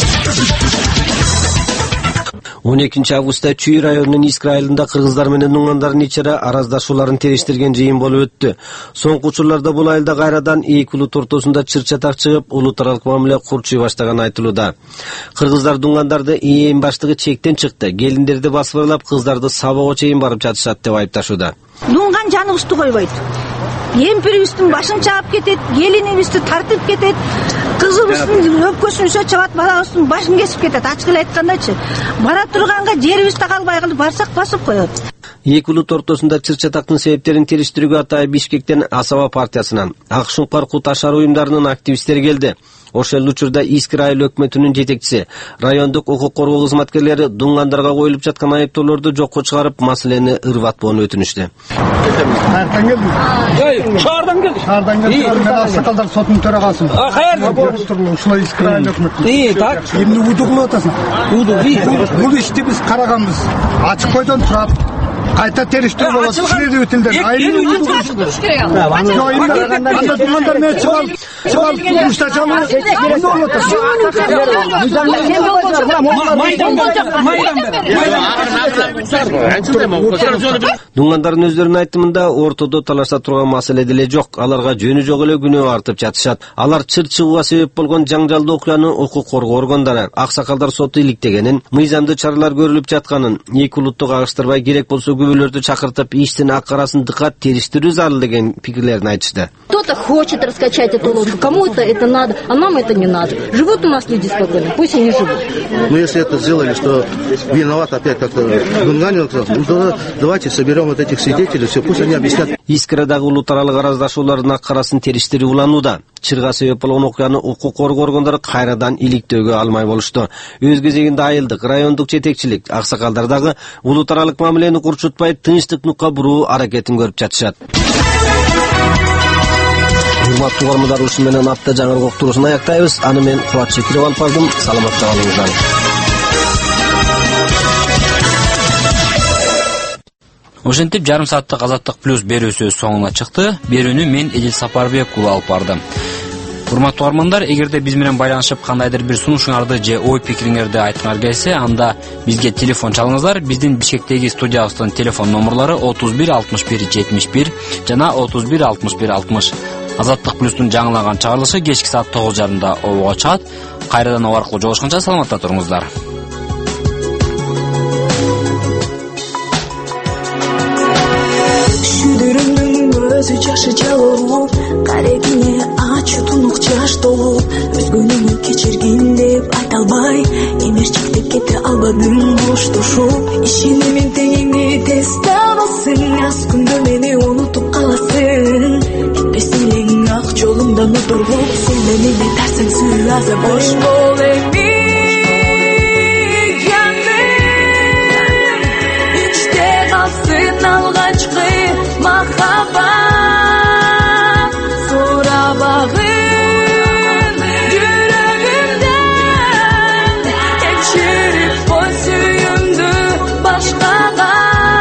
Speaker 22: он экинчи августта Чүй районунун Искра айылында кыргыздар менен уңгандардын ичара араздашууларын териштирген жыйын болуп өттү. Соңку учурларда бул айылда кайрадан эки улут ортосунда чыр-чатак чыгып, улут аралык мамиле курчуй баштаганы айтылууда. Кыргыздар уңгандарды ээн баштыгы чектен чыкты, келиндерди басып кыздарды сабоого чейин барып жатышат деп айыпташууда.
Speaker 6: Дуңган жаныбызды койбойт. Емпирибиздин башын чаап кетет, келинибизди тартып кетет, кызыбыздын өпкөсүн чабат, балабыздын башын кесип кетет. Ачык эле айткандачы, бара турганга жерибизде калбай калып барсак басып коет.
Speaker 22: Эки улут ортосунда чыр-чатактын себептерин териштирүүгө Атайы Бишкектен Асаба партиясынан, Ак Шуңкар Кут Ашар уюмдарынын активисттери келди. Ошол учурда Искра айыл өкмөтүнүн жетекчиси, райондук укук коргоо кызматкерлери дуңгандарга коюлуп жаткан айыптоолорду жокко чыгарып, маселени ырбатпоону өтүнүштү.
Speaker 17: Кайерден келдиң? Жай, шаардан келдик. Шаардан келдик. Мен Аксакалдар сотунун төрагасымын. А, каерден? Ушул Искра айыл өкмөтү. И, так. Эмне уду кылып атасың? Уду. Бул ишти биз караганбыз. Ачык бойдон турат. Кайта териштирүү болот. Следовательдер өтүлдөр. Айыл уду керек ал. Анда дуңгандар менен чыгал. Чыгал ушта чалуу. Эмне болуп атасың?
Speaker 22: Дуңгандардын өздөрүнүн айтымында ортодо талашта турган маселе деле жок. Аларга жөнү жок эле күнөө артып жатышат. Алар чыр чыгууга себеп болгон жаңжалдуу окуяны укук коргоо органдары Аксакалдар соту иликтегенин, мыйзамдуу чаралар көрүлүп жатканын, эки улутту кагыштырбай керек болсо күбөлөрдү чакыртып иштин ак карасын дыкат териштирүү зарыл деген пикирлерин айтышты.
Speaker 18: Кто-то хочет раскачать эту лодку, кому-то это надо, а нам это не надо. Живут у нас люди спокойно, пусть они живут.
Speaker 19: Но если это сделали, что виноват опять как-то Дунганин, ну, давайте соберем вот этих свидетелей, все, пусть они объяснят.
Speaker 22: Искрадагы улут аралык араздашуулардын ак карасын териштирүү уланууда. Чырга себеп болгон окуяны укук коргоо органдары кайрадан иликтөөгө алмай болушту. Өз кезегинде айылдык, райондук жетекчилик, аксакалдардагы улут аралык мамилени курчутпай тынчтыкмыкка буруу аракетин көрүп жатышат. Урматтуу угармандар, ушун менен апта жаңырык уктуруусун аяктайбыз. Аны мен Кубат Шекиров алып бардым. Саламатта калыңыздар.
Speaker 2: Ошентип жарым сааттык Азаттык плюс берүүсү соңуна чыкты. Берүүнү мен Эдил Сапарбек уулу алып бардым. Урматтуу угармандар, эгерде биз менен байланышып кандайдыр бир сунушуңарды же ой пикириңерди айткыңар келсе, анда бизге телефон чалыңыздар. Биздин Бишкектеги студиябыздын телефон номерлары отуз бир алтымыш бир жетимиш бир жана отуз бир алтымыш бир алтымыш. Азаттык плюстун жаңылаган чыгарылышы кечки саат тогуз жарымда обого чыгат. Кайрадан об аркылуу жолугушканча саламатта туруңуздар.
Speaker 20: Өзү жашы жалоп, карегине ачуу тунук жаш толуп, өзгөнү кечиргин деп айта албай, эмерчиктеп кете албадым боштошуп. Ишенимин теңиңди тез табасың, аз күндө мени унутуп каласың. Кетпесин элең ак жолумдан отуруп, сен мени метарсың сүйүү аза бош бол эми. сенден алгачкы махаббат сурабагын жүрөгүмдөн кечирип кой сүйүүмдү башкага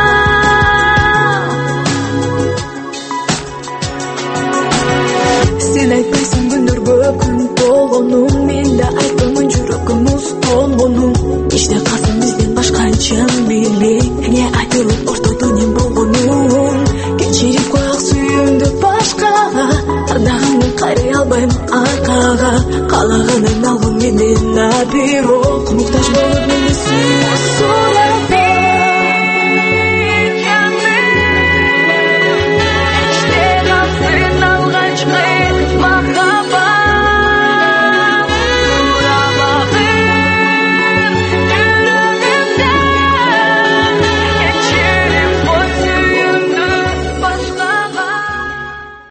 Speaker 20: сен айтпайсың күндөргө күн болгонун мен да айтпаймын жүрөгүм муз болгонун иште калсын бизден башкачын билбей эмне айтылып ортодо не болгонун кечирип коек сүйүүмдү башкага ардагымды кайрай албайм аркага каалаганын алгым менен набирок